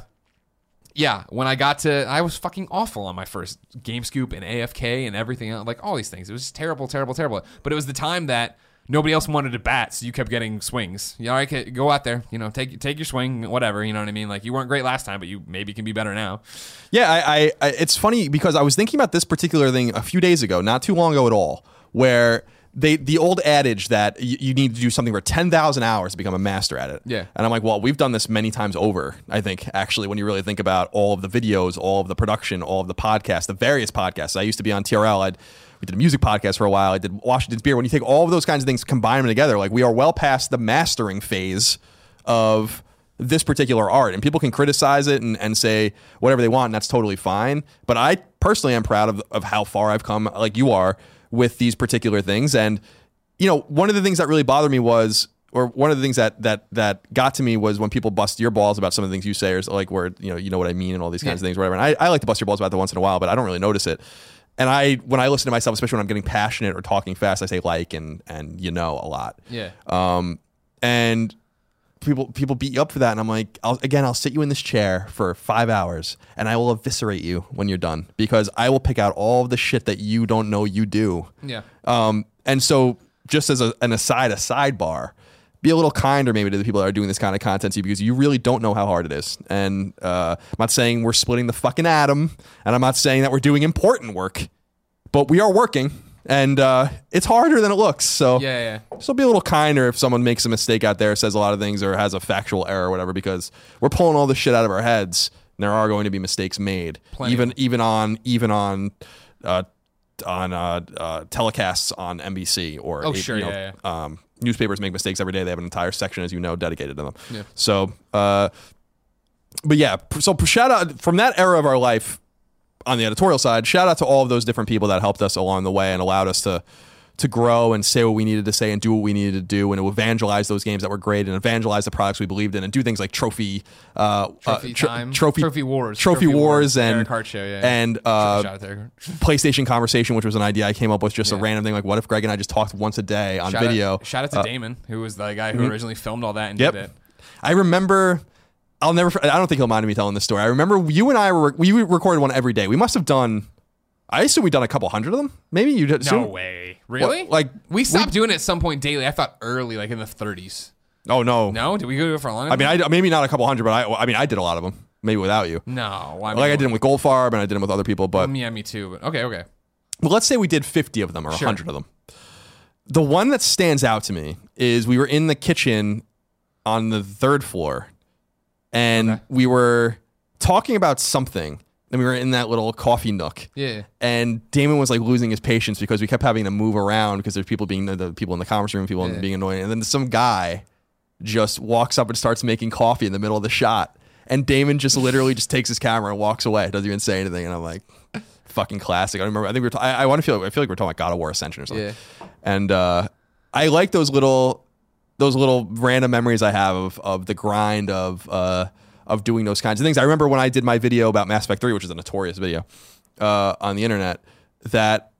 yeah, when I got to, I was fucking awful on my first GameScoop and A F K and everything else, like all these things. It was just terrible, terrible, terrible. But it was the time that nobody else wanted to bat, so you kept getting swings. You know, I could go out there, you know, take take your swing, whatever. You know what I mean? Like you weren't great last time, but you maybe can be better now. Yeah, I, I, I it's funny because I was thinking about this particular thing a few days ago, not too long ago at all, where they the old adage that you, you need to do something for ten thousand hours to become a master at it. Yeah. And I'm like, well, we've done this many times over, I think, actually, when you really think about all of the videos, all of the production, all of the podcasts, the various podcasts. I used to be on T R L. I'd, we did a music podcast for a while. I did Washington's Beer. When you take all of those kinds of things, combine them together, like we are well past the mastering phase of this particular art. And people can criticize it and, and say whatever they want, and that's totally fine. But I personally am proud of, of how far I've come, like you are, with these particular things. And, you know, one of the things that really bothered me was, or one of the things that that that got to me was when people bust your balls about some of the things you say, or like where, you know, you know what I mean and all these kinds yeah. of things, whatever. And I, I like to bust your balls about that once in a while, but I don't really notice it. And I, when I listen to myself, especially when I'm getting passionate or talking fast, I say like and and you know a lot. Yeah. Um, and people people beat you up for that, and I'm like, I'll, again, I'll sit you in this chair for five hours, and I will eviscerate you when you're done because I will pick out all of the shit that you don't know you do. Yeah. Um, and so, just as a, an aside, a sidebar, be a little kinder maybe to the people that are doing this kind of content to you because you really don't know how hard it is. And uh, I'm not saying we're splitting the fucking atom, and I'm not saying that we're doing important work, but we are working, and uh, it's harder than it looks. So Yeah, yeah. so be a little kinder if someone makes a mistake out there, says a lot of things, or has a factual error or whatever, because we're pulling all this shit out of our heads. And there are going to be mistakes made, Plenty. even even on even on uh, on uh, uh, telecasts on N B C or Oh, you sure, know, yeah, Um, newspapers make mistakes every day. They have an entire section, as you know, dedicated to them. Yeah. So, uh, but yeah, so shout out from that era of our life on the editorial side. Shout out to all of those different people that helped us along the way and allowed us to to grow and say what we needed to say and do what we needed to do, and to evangelize those games that were great and evangelize the products we believed in, and do things like trophy, uh, Trophy uh, tr- time, trophy, trophy wars, trophy, wars, and Eric Hart show, yeah. and uh, Shout out there. PlayStation Conversation, which was an idea I came up with, just a Yeah. random thing like, what if Greg and I just talked once a day on Shout video? Out, shout out to Uh, Damon, who was the guy who originally filmed all that and Yep. did it. I remember. I'll never. I don't think he'll mind me telling this story. I remember you and I were we recorded one every day. We must have done. I assume we've done a couple hundred of them. Maybe you did. No assume, way. Really? What, like we stopped doing it at some point daily. I thought early, like in the thirties. Oh no. No? Did we go for a long I mean, I maybe not a couple hundred, but I. I mean, I did a lot of them. Maybe without you. No. I mean, Like I did them with Goldfarb and I did them with other people. But um, yeah, me too. But okay, okay. well, let's say we did fifty of them or Sure. one hundred of them. The one that stands out to me is we were in the kitchen on the third floor, and Okay. we were talking about something. And we were in that little coffee nook. Yeah. And Damon was like losing his patience because we kept having to move around because there's people being the people in the conference room, people Yeah. being annoying. And then some guy just walks up and starts making coffee in the middle of the shot. And Damon just literally just takes his camera and walks away. Doesn't even say anything. And I'm like, fucking classic. I remember. I think we were. Ta- I, I want to feel. I feel like we're talking about God of War Ascension or something. Yeah. And uh, I like those little, those little random memories I have of of the grind of. Uh, of doing those kinds of things. I remember when I did my video about Mass Effect three, which is a notorious video uh, on the internet, that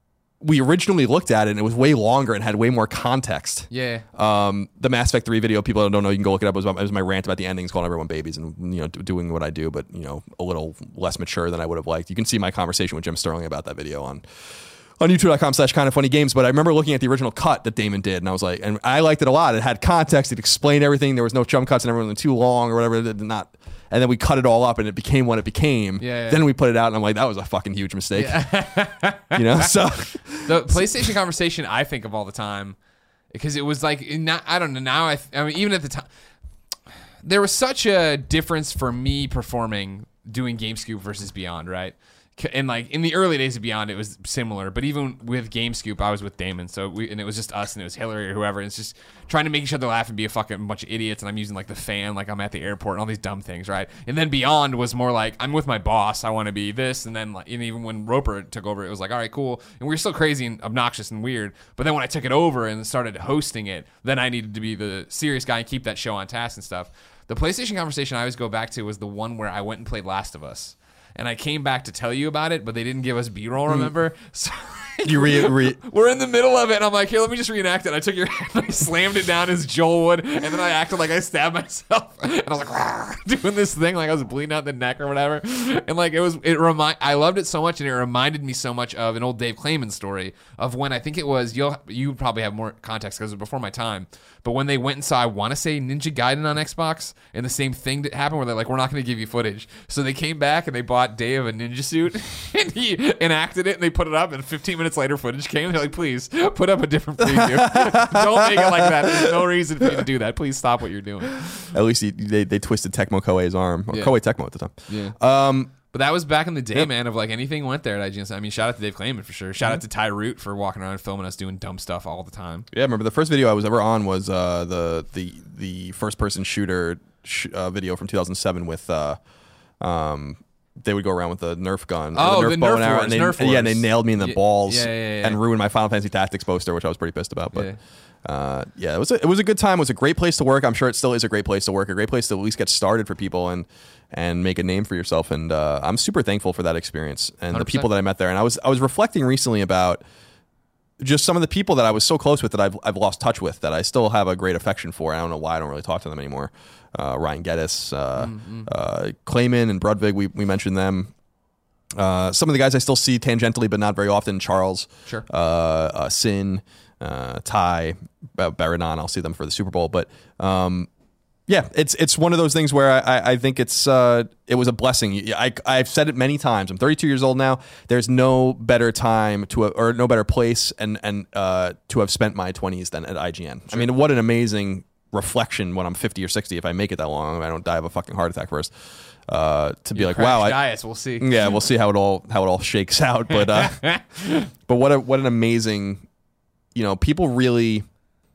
we originally looked at it and it was way longer and had way more context. Yeah. Um, the Mass Effect three video, people that don't know, you can go look it up. It was, about, it was my rant about the endings, calling everyone babies, and you know, do- doing what I do, but you know, a little less mature than I would have liked. You can see my conversation with Jim Sterling about that video on on youtube.com slash kind of funny games. But I remember looking at the original cut that Damon did, and I was like, and I liked it a lot. It had context, it explained everything. There was no jump cuts and everything was too long or whatever. It did not. And then we cut it all up and it became what it became. Yeah, yeah. Then we put it out and I'm like, that was a fucking huge mistake. You know, so The PlayStation conversation I think of all the time, because it was like, not, I don't know, now I, I mean, even at the time, there was such a difference for me performing doing GameScoop versus Beyond, right? And like in the early days of Beyond, it was similar, but even with GameScoop, I was with Damon, so we and it was just us, and it was Hillary or whoever. And it's just trying to make each other laugh and be a fucking bunch of idiots. And I'm using like the fan, like I'm at the airport, and all these dumb things, right? And then Beyond was more like I'm with my boss, I want to be this, and then like, and even when Roper took over, it was like, all right, cool. And we were still crazy and obnoxious and weird. But then when I took it over and started hosting it, then I needed to be the serious guy and keep that show on task and stuff. The PlayStation conversation I always go back to was the one where I went and played Last of Us. And I came back to tell you about it, but they didn't give us B-roll, remember? So you re, re we're in the middle of it, and I'm like, here, let me just reenact it. I took your hand, I slammed it down as Joel would, and then I acted like I stabbed myself. And I was like, "Rah," doing this thing, like I was bleeding out the neck or whatever. And like, it was, it remind, I loved it so much, and it reminded me so much of an old Dave Clayman story of when I think it was, you'll, you probably have more context because it was before my time, but when they went and saw, I want to say Ninja Gaiden on Xbox, and the same thing that happened where they're like, we're not going to give you footage. So they came back and they bought Dave a ninja suit, and he enacted it, and they put it up, and fifteen minutes later, footage came. They're like, please put up a different preview. Don't make it like that. There's no reason for you to do that. Please stop what you're doing. At least he, they they twisted Tecmo Koei's arm, or Yeah. Koei Tecmo at the time. Yeah. Um, But that was back in the day, Yep. man, of like anything went there at I G N. I mean, shout out to Dave Clayman for sure. Shout Mm-hmm. out to Ty Root for walking around and filming us doing dumb stuff all the time. yeah, I remember the first video I was ever on was uh, the the the first person shooter sh- uh, video from two thousand seven with. Uh, um, they would go around with the Nerf gun. or Oh, the Nerf the bow Nerf and arrow, Wars, and they, Nerf yeah, and they Wars. nailed me in the Yeah, balls yeah, yeah, yeah. and ruined my Final Fantasy Tactics poster, which I was pretty pissed about. But Yeah. uh, yeah, it was a, it was a good time. It was a great place to work. I'm sure it still is a great place to work. A great place to at least get started for people and and make a name for yourself. And uh, I'm super thankful for that experience and one hundred the percent. people that I met there. And I was I was reflecting recently about just some of the people that I was so close with that I've I've lost touch with that I still have a great affection for. I don't know why I don't really talk to them anymore. Uh, Ryan Geddes, uh, Mm-hmm. uh, Clayman, and Brudvig. We we mentioned them. Uh, some of the guys I still see tangentially, but not very often. Charles, Sure. uh, uh, Sin, uh, Ty, Ba- Baradon. I'll see them for the Super Bowl. But um, Yeah, it's it's one of those things where I, I think it's uh, it was a blessing. I, I've said it many times. I'm thirty-two years old now. There's no better time to or no better place and and uh, to have spent my twenties than at I G N. Sure. I mean, what an amazing reflection when I'm fifty or sixty, if I make it that long, I don't die of a fucking heart attack first. Uh, to be you like, wow, I, diets, we'll see. Yeah, we'll see how it all how it all shakes out. But uh, but what a what an amazing, you know, people really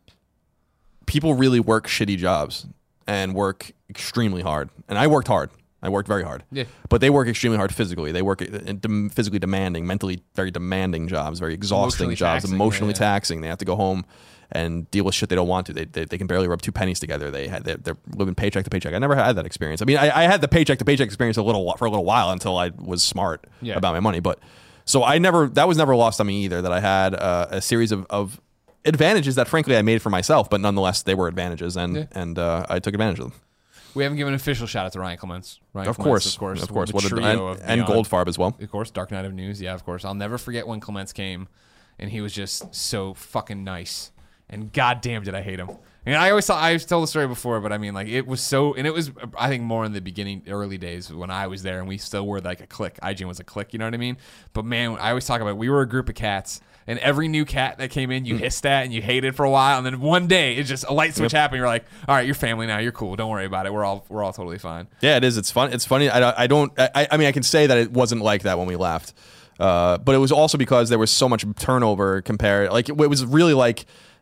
people really work shitty jobs and work extremely hard. And I worked hard. I worked very hard. Yeah. But they work extremely hard physically. They work in physically demanding, mentally very demanding jobs, very exhausting Emotionally jobs, taxing, emotionally yeah, yeah. taxing. They have to go home and deal with shit they don't want to. They they, they can barely rub two pennies together. They had they're, they're living paycheck to paycheck. I never had that experience. I mean, I, I had the paycheck to paycheck experience a little for a little while until I was smart yeah. about my money. But so I never that was never lost on me either. That I had uh, a series of, of advantages that frankly I made for myself, but nonetheless they were advantages, and yeah. and uh, I took advantage of them. We haven't given an official shout out to Ryan Clements. Ryan Of Clements, course, of course, of course. the What a, trio and, of and Beyond. Goldfarb as well. Of course, Dark Knight of News. Yeah, of course. I'll never forget when Clements came, and he was just so fucking nice. And goddamn, did I hate him. And I always thought I've told the story before, but I mean, like, it was so, and it was, I think, more in the beginning, early days when I was there, and we still were like a clique. I G N was a clique, you know what I mean? But man, I always talk about, we were a group of cats, and every new cat that came in, you mm. hissed at and you hated for a while, and then one day it's just a light switch yep. happened. You're like, all right, you're family now. You're cool. Don't worry about it. We're all we're all totally fine. Yeah, it is. It's fun. It's funny. I, I don't. I, I mean, I can say that it wasn't like that when we left, uh, but it was also because there was so much turnover compared. Like it, it was really like.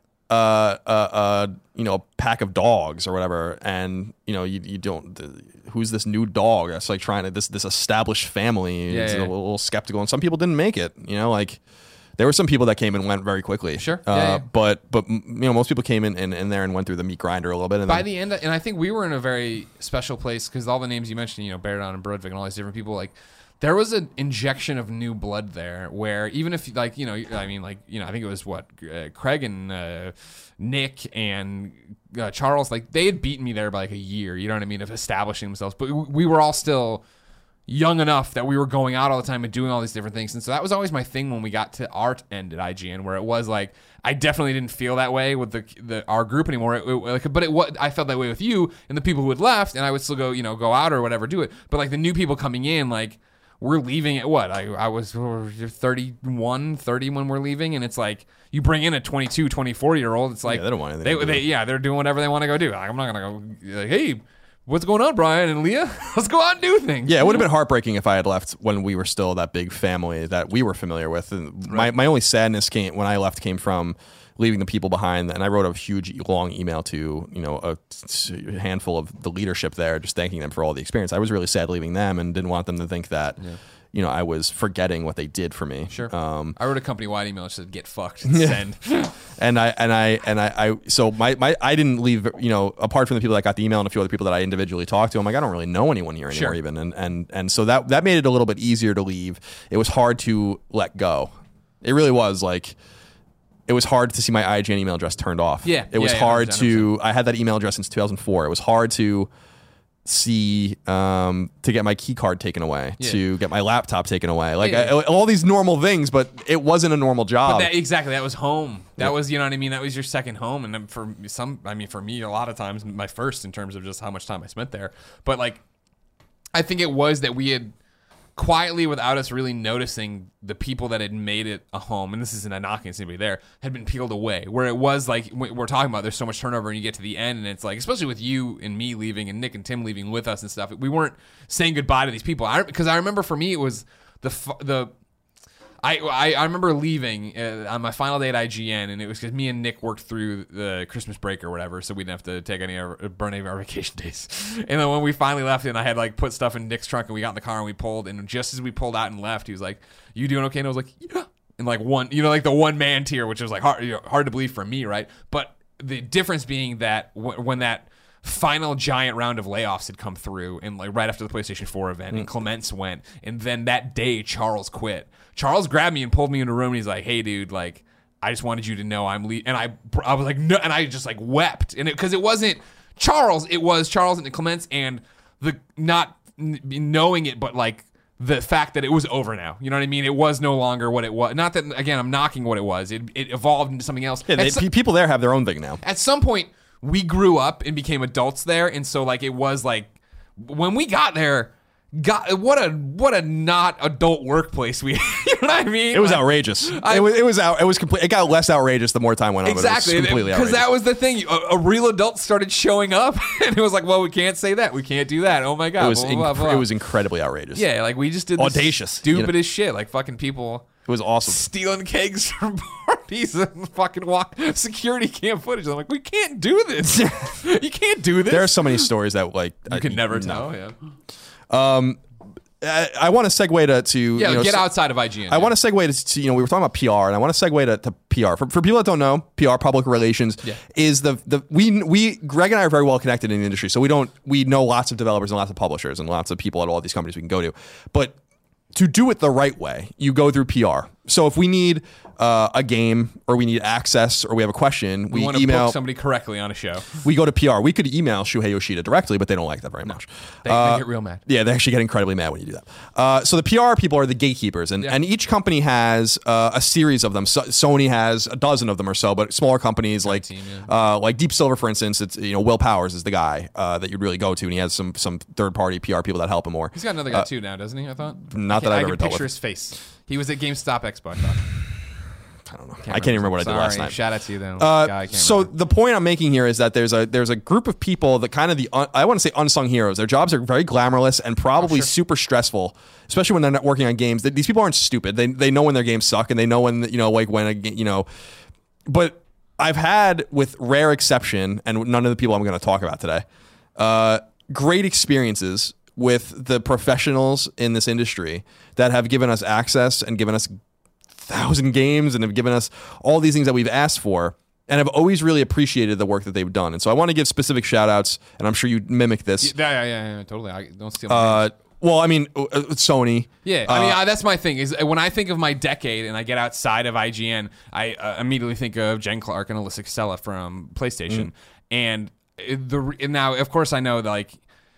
Uh, uh, uh, you know, pack of dogs or whatever, and you know, you you don't. Who's this new dog? That's like trying to this this established family. Yeah, it's yeah. a little, little skeptical, and some people didn't make it. You know, like there were some people that came and went very quickly. Sure, uh, yeah, yeah. but but you know, most people came in, in in there and went through the meat grinder a little bit. And by then, the end, and I think we were in a very special place because all the names you mentioned, you know, Baradon and Brodvig and all these different people, like. There was an injection of new blood there where even if, like, you know, I mean, like, you know, I think it was what, uh, Craig and uh, Nick and uh, Charles, like, they had beaten me there by like a year, you know what I mean, of establishing themselves. But we were all still young enough that we were going out all the time and doing all these different things. And so that was always my thing when we got to our end at I G N, where it was like, I definitely didn't feel that way with the, the our group anymore. It, it, like, but it what I felt that way with you and the people who had left, and I would still go, you know, go out or whatever, do it. But like the new people coming in, like, we're leaving at what? I, I was thirty-one, thirty when we're leaving, and it's like you bring in a twenty-two, twenty-four year old. It's like yeah, they don't want anything. They, to do. they, yeah, they're doing whatever they want to go do. Like, I'm not gonna go. Like, hey, what's going on, Brian and Leah? Let's go out and do things. Yeah, it would have been heartbreaking if I had left when we were still that big family that we were familiar with. And my my only sadness came when I left came from leaving the people behind, and I wrote a huge long email to you know a handful of the leadership there, just thanking them for all the experience. I was really sad leaving them, and didn't want them to think that yeah. you know I was forgetting what they did for me. Sure. Um, I wrote a company wide email that said "Get fucked" and send. and I and I and I, I so my, my I didn't leave. You know, apart from the people that got the email and a few other people that I individually talked to, I'm like I don't really know anyone here anymore, sure. even, and and and so that that made it a little bit easier to leave. It was hard to let go. It really was like. It was hard to see my I G N email address turned off. Yeah, it was yeah, hard one hundred percent. to. I had that email address since two thousand four. It was hard to see um, to get my key card taken away, yeah. to get my laptop taken away, like yeah. I, all these normal things. But it wasn't a normal job. But that, exactly, that was home. That yeah. was, you know what I mean. That was your second home, and then for some, I mean, for me, a lot of times, my first in terms of just how much time I spent there. But like, I think it was that we had. Quietly, without us really noticing, the people that had made it a home, and this isn't a knock against anybody there, had been peeled away. Where it was like, we're talking about there's so much turnover, and you get to the end, and it's like, especially with you and me leaving, and Nick and Tim leaving with us and stuff, we weren't saying goodbye to these people. I Because I remember for me, it was the the. I, I, I remember leaving uh, on my final day at I G N, and it was because me and Nick worked through the Christmas break or whatever, so we didn't have to take any burn any of our vacation days. And then when we finally left, and I had like put stuff in Nick's trunk, and we got in the car and we pulled, and just as we pulled out and left, he was like, "You doing okay?" And I was like, "Yeah." And like one, you know, like the one man tier, which was like hard, you know, hard to believe for me, right? But the difference being that w- when that final giant round of layoffs had come through, and like right after the PlayStation four event, mm. and Clements went, and then that day Charles quit. Charles grabbed me and pulled me in a room, and he's like, "Hey, dude, like, I just wanted you to know I'm leaving." And I, I was like, "No," and I just like wept, and because it, it wasn't Charles, it was Charles and Clements, and the not knowing it, but like the fact that it was over now. You know what I mean? It was no longer what it was. Not that again, I'm knocking what it was. It it evolved into something else. Yeah, they, some, people there have their own thing now. At some point, we grew up and became adults there, and so like it was like when we got there. God, what a what a not adult workplace we. You know what I mean? It was like, outrageous. I, it was. It was out. It was complete. It got less outrageous the more time went on. Exactly, But it was completely because outrageous. that was the thing. A, a real adult started showing up, and it was like, well, we can't say that. We can't do that. Oh my god. It was. Blah, blah, inc- blah. It was incredibly outrageous. Yeah, like we just did this Audacious, stupidest you know? shit. Like fucking people. It was awesome. Stealing kegs from parties and fucking walk security cam footage. I'm like, we can't do this. You can't do this. There are so many stories that like you I, can never no. tell. Yeah. Um, I, I want to segue to to Yeah. you know, Get so- outside of I G N. I yeah. want to segue to, to you know we were talking about P R, and I want to segue to, to P R. For, for people that don't know, P R, public relations, Yeah. is the the we we Greg and I are very well connected in the industry, so we don't we know lots of developers and lots of publishers and lots of people at all these companies we can go to, but to do it the right way, you go through P R. So if we need uh, a game or we need access or we have a question, we, We want to email book somebody correctly on a show. we go to P R. We could email Shuhei Yoshida directly, but they don't like that very much. They, Uh, they get real mad. Yeah, they actually get incredibly mad when you do that. Uh, so the P R people are the gatekeepers, and, Yeah. and each company has uh, a series of them. So, Sony has a dozen of them or so, but smaller companies like team, uh, like Deep Silver, for instance, it's you know Will Powers is the guy uh, that you'd really go to, and he has some some third party P R people that help him more. He's got another guy too now, doesn't he? I thought. not I that I've I ever can dealt picture with. his face. He was at GameStop Expo. I thought. I don't know. I can't even remember what I did last Sorry, night. Shout out to you then. Uh, Guy, I can't so remember. the point I'm making here is that there's a there's a group of people that kind of the un, I want to say unsung heroes. Their jobs are very glamorous and probably Oh, sure. super stressful, especially when they're not working on games. They- These people aren't stupid. They they know when their games suck and they know when you know like when a ga- you know. But I've had, with rare exception, and none of the people I'm going to talk about today, uh, great experiences with the professionals in this industry that have given us access and given us thousand games and have given us all these things that we've asked for, and have always really appreciated the work that they've done. And so I want to give specific shout outs, and I'm sure you mimic this. Yeah, yeah, yeah, yeah, totally. I, don't steal my Uh, names. well, I mean, uh, Sony. Yeah, I mean uh, I, that's my thing. Is when I think of my decade and I get outside of I G N, I uh, immediately think of Jen Clark and Alyssa Casella from PlayStation. Mm. And And the and now, of course, I know like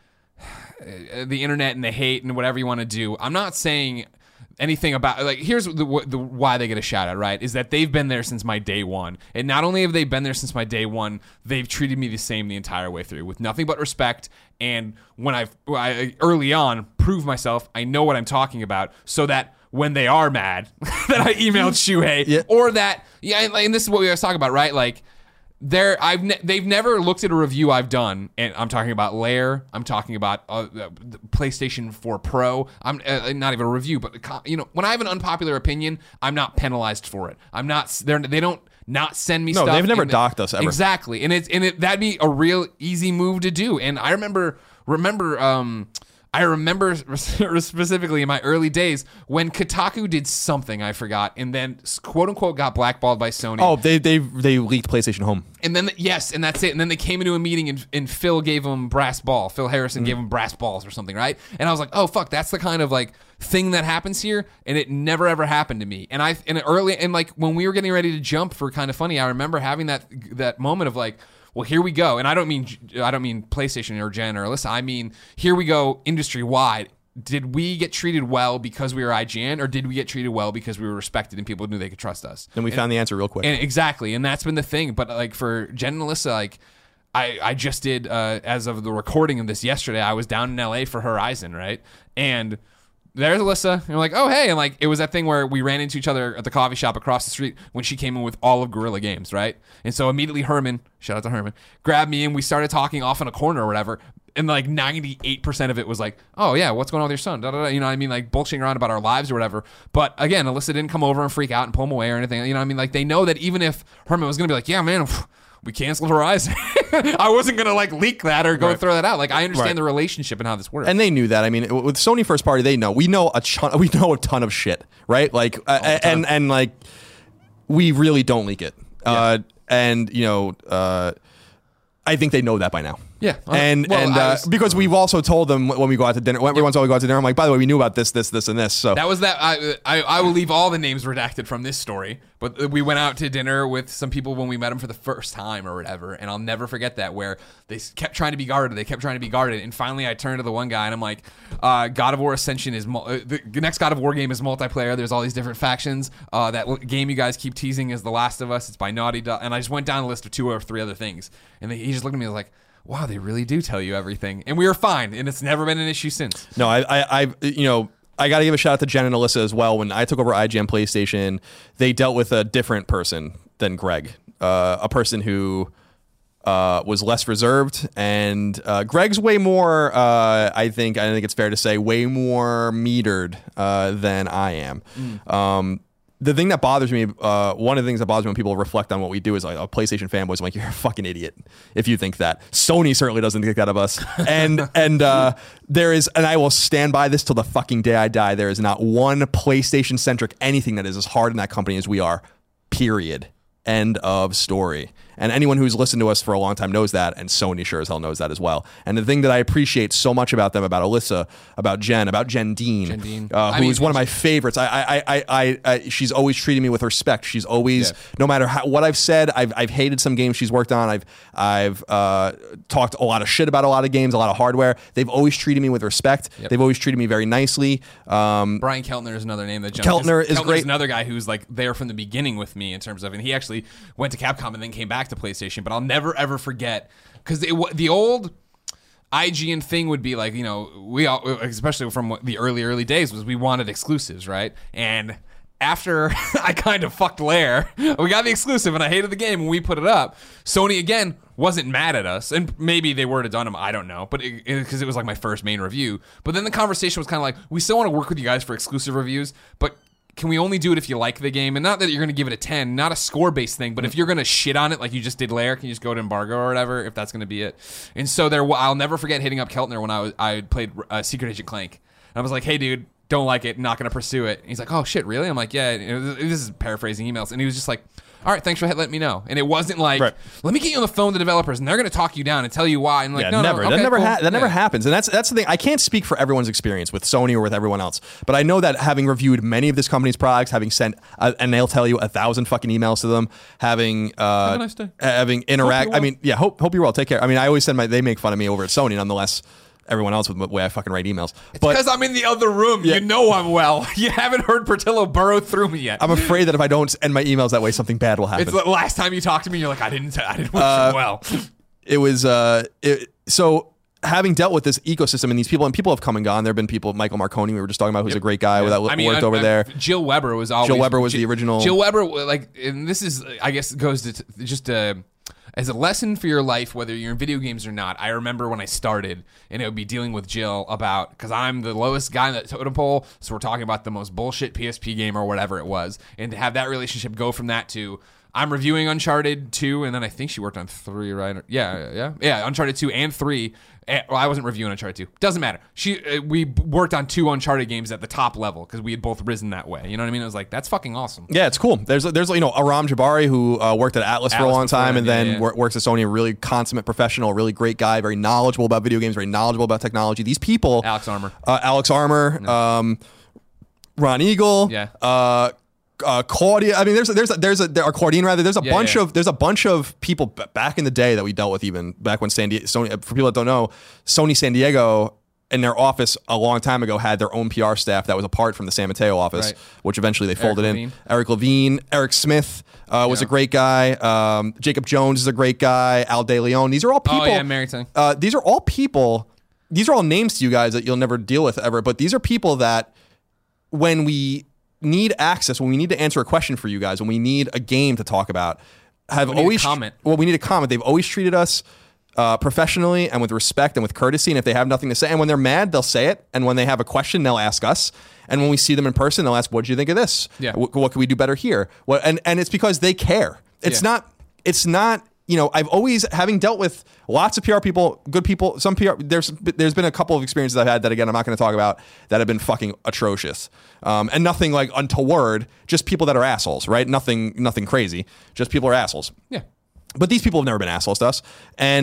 the internet and the hate and whatever you want to do. I'm not saying anything about like here's the, the why they get a shout out, right? Is that they've been there since my day one, and not only have they been there since my day one, they've treated me the same the entire way through with nothing but respect. And when I've I, early on proved myself, I know what I'm talking about, so that when they are mad that I emailed Shuhei, Yeah. or that yeah, and, and this is what we always talk about, right? Like. There, I've ne- they've never looked at a review I've done, and I'm talking about Lair. I'm talking about uh, uh, the PlayStation four Pro. I'm uh, not even a review, but you know, when I have an unpopular opinion, I'm not penalized for it. I'm not. They're, they don't not send me No, stuff. they've never and- docked us ever. Exactly, and it's and it that'd be a real easy move to do. And I remember remember um. I remember specifically in my early days when Kotaku did something I forgot, and then quote unquote got blackballed by Sony. Oh, they they they leaked PlayStation Home. And then, yes, and that's it. And then they came into a meeting, and, and Phil gave him brass ball. Phil Harrison gave him brass balls or something, right? And I was like, oh, fuck, that's the kind of, like, thing that happens here. And it never, ever happened to me. And I, and early, and, like, when we were getting ready to jump for Kind of Funny, I remember having that that moment of, like, well, here we go. And I don't mean I don't mean PlayStation or Jen or Alyssa. I mean, here we go industry-wide. Did we get treated well because we were I G N, or did we get treated well because we were respected and people knew they could trust us? Then we found the answer real quick. And exactly, and that's been the thing. But like for Jen and Alyssa, like I, I just did uh, as of the recording of this yesterday, I was down in L A for Horizon, right? And there's Alyssa, and we're like, oh hey, and like it was that thing where we ran into each other at the coffee shop across the street when she came in with all of Guerrilla Games, right? And so immediately Herman, shout out to Herman, grabbed me and we started talking off in a corner or whatever. And like ninety-eight percent of it was like, oh yeah, what's going on with your son? Da, da, da. You know what I mean? Like bullshitting around about our lives or whatever. But again, Alyssa didn't come over and freak out and pull him away or anything. You know what I mean? Like they know that even if Herman was going to be like, yeah, man, we canceled Horizon. I wasn't going to like leak that or go Right. throw that out. Like I understand Right. the relationship and how this works. And they knew that. I mean, with Sony first party, they know. We know a ton. We know a ton of shit, right? Like, uh, and and like, we really don't leak it. Uh, and you know, uh, I think they know that by now. Yeah, and well, and I uh, was- because we've also told them when we go out to dinner. Every once in a while we go out to dinner. I'm like, by the way, we knew about this, this, this, and this. So That was that. I, I I will leave all the names redacted from this story. But we went out to dinner with some people when we met them for the first time or whatever, and I'll never forget that. Where they kept trying to be guarded, they kept trying to be guarded, and finally I turned to the one guy and I'm like, uh, "God of War Ascension is mul- uh, the next God of War game is multiplayer. There's all these different factions. Uh, that l- game you guys keep teasing is The Last of Us. It's by Naughty Dog." And I just went down the list of two or three other things, and he just looked at me and was like, wow, they really do tell you everything. And we were fine, and it's never been an issue since. no, I, I, I, you know, I got to give a shout out to Jen and Alyssa as well. When I took over I G N PlayStation, they dealt with a different person than Greg, uh, a person who uh, was less reserved, and uh, Greg's way more. Uh, I think I think it's fair to say way more metered uh, than I am. Mm. Um, The thing that bothers me, uh, one of the things that bothers me when people reflect on what we do is like a PlayStation fanboys. I'm like, you're a fucking idiot if you think that. Sony certainly doesn't think that of us. And and uh, there is, and I will stand by this till the fucking day I die. There is not one PlayStation centric anything that is as hard in that company as we are. Period. End of story. And anyone who's listened to us for a long time knows that, and Sony sure as hell knows that as well. And the thing that I appreciate so much about them, about Alyssa, about Jen, about Jen Dean, Jen Dean. Uh, I who's mean, one of my favorites. I, I, I, I, I, she's always treated me with respect. She's always, Yeah. no matter how, what I've said, I've, I've hated some games she's worked on. I've, I've uh, talked a lot of shit about a lot of games, a lot of hardware. They've always treated me with respect. Yep. They've always treated me very nicely. Um, Brian Keltner is another name that jumps. Keltner is Keltner's great. another guy who's like there from the beginning with me in terms of, and he actually went to Capcom and then came back to PlayStation. But I'll never ever forget because the old I G N thing would be like, you know, we all, especially from the early early days, was we wanted exclusives, right? And after I kind of fucked Lair, we got the exclusive and I hated the game when we put it up. Sony again wasn't mad at us, and maybe they would have done them, I don't know, but because it, it was like my first main review. But then the conversation was kind of like, we still want to work with you guys for exclusive reviews, but can we only do it if you like the game? And not that you're going to give it a ten, not a score-based thing, but if you're going to shit on it like you just did Lair, can you just go to embargo or whatever, if that's going to be it? And so there, I'll never forget hitting up Keltner when I was I played uh, Secret Agent Clank. And I was like, hey, dude, don't like it, not going to pursue it. And he's like, oh, shit, really? I'm like, yeah. And this is paraphrasing emails. And he was just like, all right, thanks for letting me know. And it wasn't like, Right. let me get you on the phone to developers, and they're going to talk you down and tell you why. And like, yeah, no, never. no, that okay, never cool. ha- that never Yeah. happens, and that's that's the thing. I can't speak for everyone's experience with Sony or with everyone else, but I know that having reviewed many of this company's products, having sent, uh, and they'll tell you a thousand fucking emails to them, having uh, Have a nice day. having interact. you're I well. mean, yeah, hope hope you're well. Take care. I mean, I always send my. They make fun of me over at Sony, nonetheless. Everyone else with the way I fucking write emails, but Because I'm in the other room. Yeah. You know I'm well. You haven't heard Portillo burrow through me yet. I'm afraid that if I don't end my emails that way, something bad will happen. It's the last time you talked to me, you're like, I didn't, I didn't wish Uh, you well. it was uh it, so having dealt with this ecosystem and these people and people have come and gone. There have been people, Michael Marconi, we were just talking about, who's a great guy that I mean, worked I- over I- there. Jill Weber was always. Jill Weber was Ji- the original- Jill Weber, like, and this is, I guess, goes to t- just a. As a lesson for your life, whether you're in video games or not, I remember when I started, and it would be dealing with Jill about, because I'm the lowest guy in that totem pole, so we're talking about the most bullshit P S P game or whatever it was, and to have that relationship go from that to, I'm reviewing Uncharted two, and then I think she worked on three, right? Yeah, yeah, yeah, Uncharted two and three. Eh, Well, I wasn't reviewing Uncharted two. Doesn't matter. She, uh, we worked on two Uncharted games at the top level because we had both risen that way. You know what I mean? I was like, that's fucking awesome. Yeah, it's cool. There's there's you know Aram Jabari who uh, worked at Atlas, for a Atlas long before time him, and yeah, then yeah. wor- works at Sony. A really consummate professional, really great guy, very knowledgeable about video games, very knowledgeable about technology. These people, Alex Armour. uh, Alex Armour, um, Ron Eagle, Yeah. uh, uh, Claudia. I mean, there's a, there's a, there's a there, or Claudine rather. There's a Yeah, bunch yeah. of there's a bunch of people b- back in the day that we dealt with, even back when San Diego. Sony, for people that don't know, Sony San Diego in their office a long time ago had their own P R staff that was apart from the San Mateo office, Right. which eventually they folded in. Levine. Eric Levine, Eric Smith uh, was Yeah. a great guy. Um, Jacob Jones is a great guy. Al De Leon. These are all people. Oh, yeah, Maritime. Uh, these are all people. These are all names to you guys that you'll never deal with ever. But these are people that when we need access, when we need to answer a question for you guys, when we need a game to talk about, have We need a always comment. Well, we need a comment. They've always treated us uh, professionally and with respect and with courtesy. And if they have nothing to say, and when they're mad, they'll say it. And when they have a question, they'll ask us. And when we see them in person, they'll ask, "What did you think of this? Yeah. What, what can we do better here?" What, and and it's because they care. It's Yeah. not. It's not. You know, I've always, having dealt with lots of P R people, good people, some P R, there's there's been a couple of experiences I've had that, again, I'm not going to talk about, that have been fucking atrocious. Um, and nothing like untoward, just people that are assholes, right? Nothing nothing crazy. Just people are assholes. Yeah. But these people have never been assholes to us. And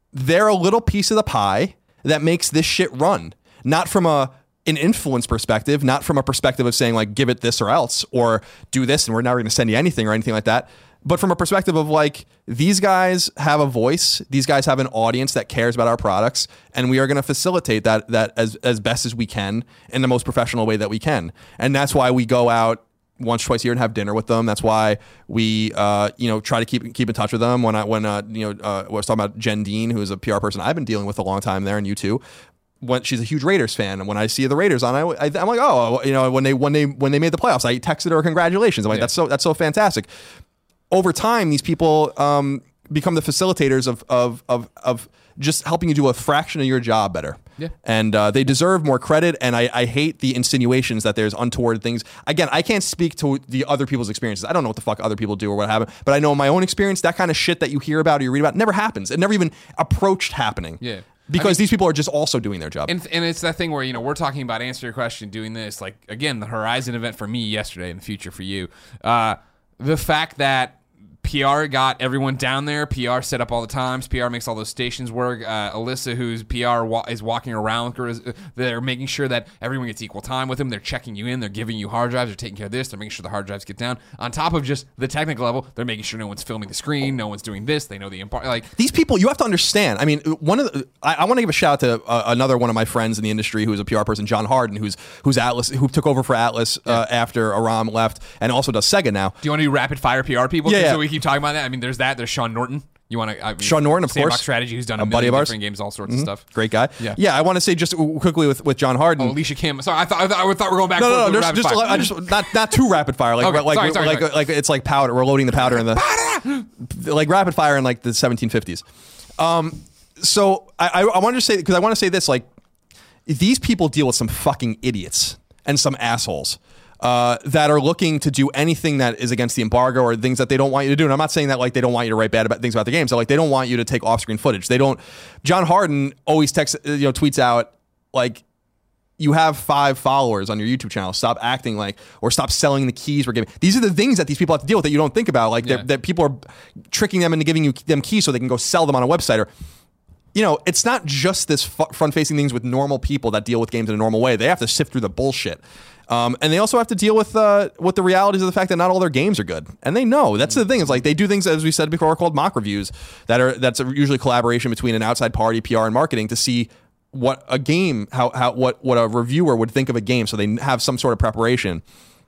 they're a little piece of the pie that makes this shit run. Not from a an influence perspective, not from a perspective of saying like, give it this or else, or do this and we're never going to send you anything or anything like that. But from a perspective of like, these guys have a voice, these guys have an audience that cares about our products, and we are going to facilitate that that as, as best as we can in the most professional way that we can. And that's why we go out once, twice a year and have dinner with them. That's why we, uh, you know, try to keep keep in touch with them. When I, when uh, you know, uh, I was talking about Jen Dean, who is a P R person I've been dealing with a long time there, and you too. When she's a huge Raiders fan, and when I see the Raiders on, I, I, I'm like, oh, you know, when they when they when they made the playoffs, I texted her congratulations. I'm like, yeah. that's so that's so fantastic. Over time, these people um, become the facilitators of of of of just helping you do a fraction of your job better. Yeah. And uh, they deserve more credit. And I, I hate the insinuations that there's untoward things. Again, I can't speak to the other people's experiences. I don't know what the fuck other people do or what happened. But I know in my own experience, that kind of shit that you hear about or you read about never happens. It never even approached happening. Yeah. Because I mean, these people are just also doing their job. And, and it's that thing where, you know, we're talking about answer your question, doing this. Like, again, the Horizon event for me yesterday, in the future for you. Uh, the fact that P R got everyone down there. P R set up all the times. P R makes all those stations work. Uh, Alyssa, who's P R, wa- is walking around. They're making sure that everyone gets equal time with them. They're checking you in. They're giving you hard drives. They're taking care of this. They're making sure the hard drives get down. On top of just the technical level, they're making sure no one's filming the screen. No one's doing this. They know the import. Like these people, you have to understand. I mean, one of the, I, I want to give a shout out to uh, another one of my friends in the industry who's a P R person, John Harden, who's who's Atlas, who took over for Atlas uh, yeah. after Aram left, and also does Sega now. Do you want to do rapid fire P R people? Yeah, yeah. So we keep talking about that. I mean, there's that. There's Sean Norton. You want to? I mean, Sean Norton, of Sandbox course. Strategy, who's done a, a million buddy of ours. different games, all sorts Mm-hmm. of stuff. Great guy. Yeah, yeah. I want to say just quickly with, with John Harden. Oh, Alicia Kim. Sorry, I thought I thought, I thought we were going back. No, no, no, no. Just, just, I just not not too rapid fire. Like okay, like sorry, sorry, like, sorry. like it's like powder. We're loading the powder in the like rapid fire in like the seventeen fifties. Um, so I I, I wanted to say because I want to say this like these people deal with some fucking idiots and some assholes. Uh, that are looking to do anything that is against the embargo or things that they don't want you to do. And I'm not saying that like they don't want you to write bad about things about the game. So like they don't want you to take off-screen footage. They don't. John Harden always texts, you know, tweets out like, you have five followers on your YouTube channel. Stop acting like, or stop selling the keys we're giving. These are the things that these people have to deal with that you don't think about. Like yeah. that people are tricking them into giving you them keys so they can go sell them on a website. Or, you know, it's not just this front-facing things with normal people that deal with games in a normal way. They have to sift through the bullshit. Um, and they also have to deal with uh, with the realities of the fact that not all their games are good, and they know that's the thing. It's like they do things, as we said before, called mock reviews that are that's usually collaboration between an outside party, P R, and marketing to see what a game, how how what what a reviewer would think of a game, so they have some sort of preparation.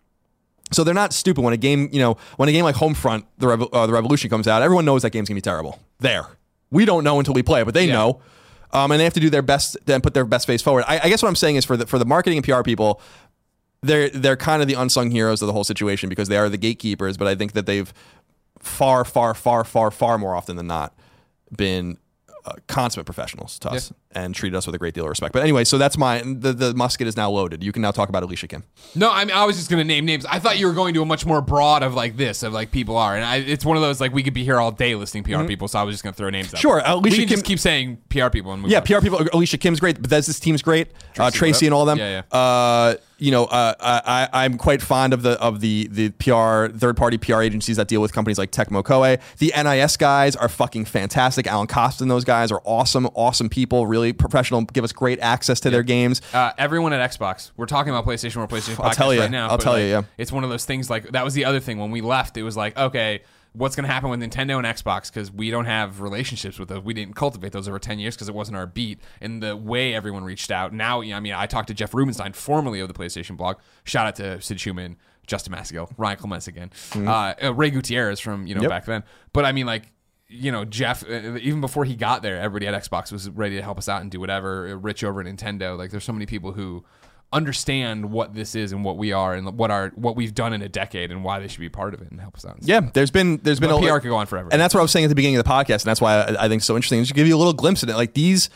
So they're not stupid when a game, you know, when a game like Homefront, the Revo- uh, the Revolution comes out, everyone knows that game's gonna be terrible. There, we don't know until we play it, but they yeah. know. Um, and they have to do their best and put their best face forward. I, I guess what I'm saying is for the for the marketing and P R people. They're they're kind of the unsung heroes of the whole situation because they are the gatekeepers, but I think that they've far, far, far, far, far more often than not been uh, consummate professionals to us yeah. and treated us with a great deal of respect. But anyway, so that's my the, the musket is now loaded. You can now talk about Alicia Kim. No, I mean I was just going to name names. I thought you were going to a much more broad of like this of like people are, and I, it's one of those like we could be here all day listing P R mm-hmm. people. So I was just going to throw names out. Sure, Alicia we can Kim, just keep saying P R people and move yeah, on. P R people. Alicia Kim's great. Bethesda's team's great. Tracy, uh, Tracy and all of them. Yeah, yeah. Uh, you know, uh, I, I'm quite fond of the of the the P R third party P R agencies that deal with companies like Tecmo Koei. The N I S guys are fucking fantastic. Alan Costa and those guys are awesome, awesome people. Really professional. Give us great access to yeah. their games. Uh, everyone at Xbox. We're talking about PlayStation or PlayStation I'll podcast tell you, right now. I'll tell like, you. Yeah, it's one of those things. Like that was the other thing when we left. It was like okay. What's going to happen with Nintendo and Xbox because we don't have relationships with those. We didn't cultivate those over ten years because it wasn't our beat. And the way everyone reached out. Now, I mean, I talked to Jeff Rubenstein, formerly of the PlayStation blog. Shout out to Sid Schumann, Justin Massigal, Ryan Clements again. Mm-hmm. Uh, Ray Gutierrez from, you know, yep. back then. But I mean, like, you know, Jeff, uh, even before he got there, everybody at Xbox was ready to help us out and do whatever. Rich over at Nintendo. Like, there's so many people who understand what this is and what we are and what our what we've done in a decade and why they should be part of it and help us out. Yeah, there's been there's been but a P R could go on forever, and that's what I was saying at the beginning of the podcast, and that's why I, I think it's so interesting. Just give you a little glimpse of it. Like these,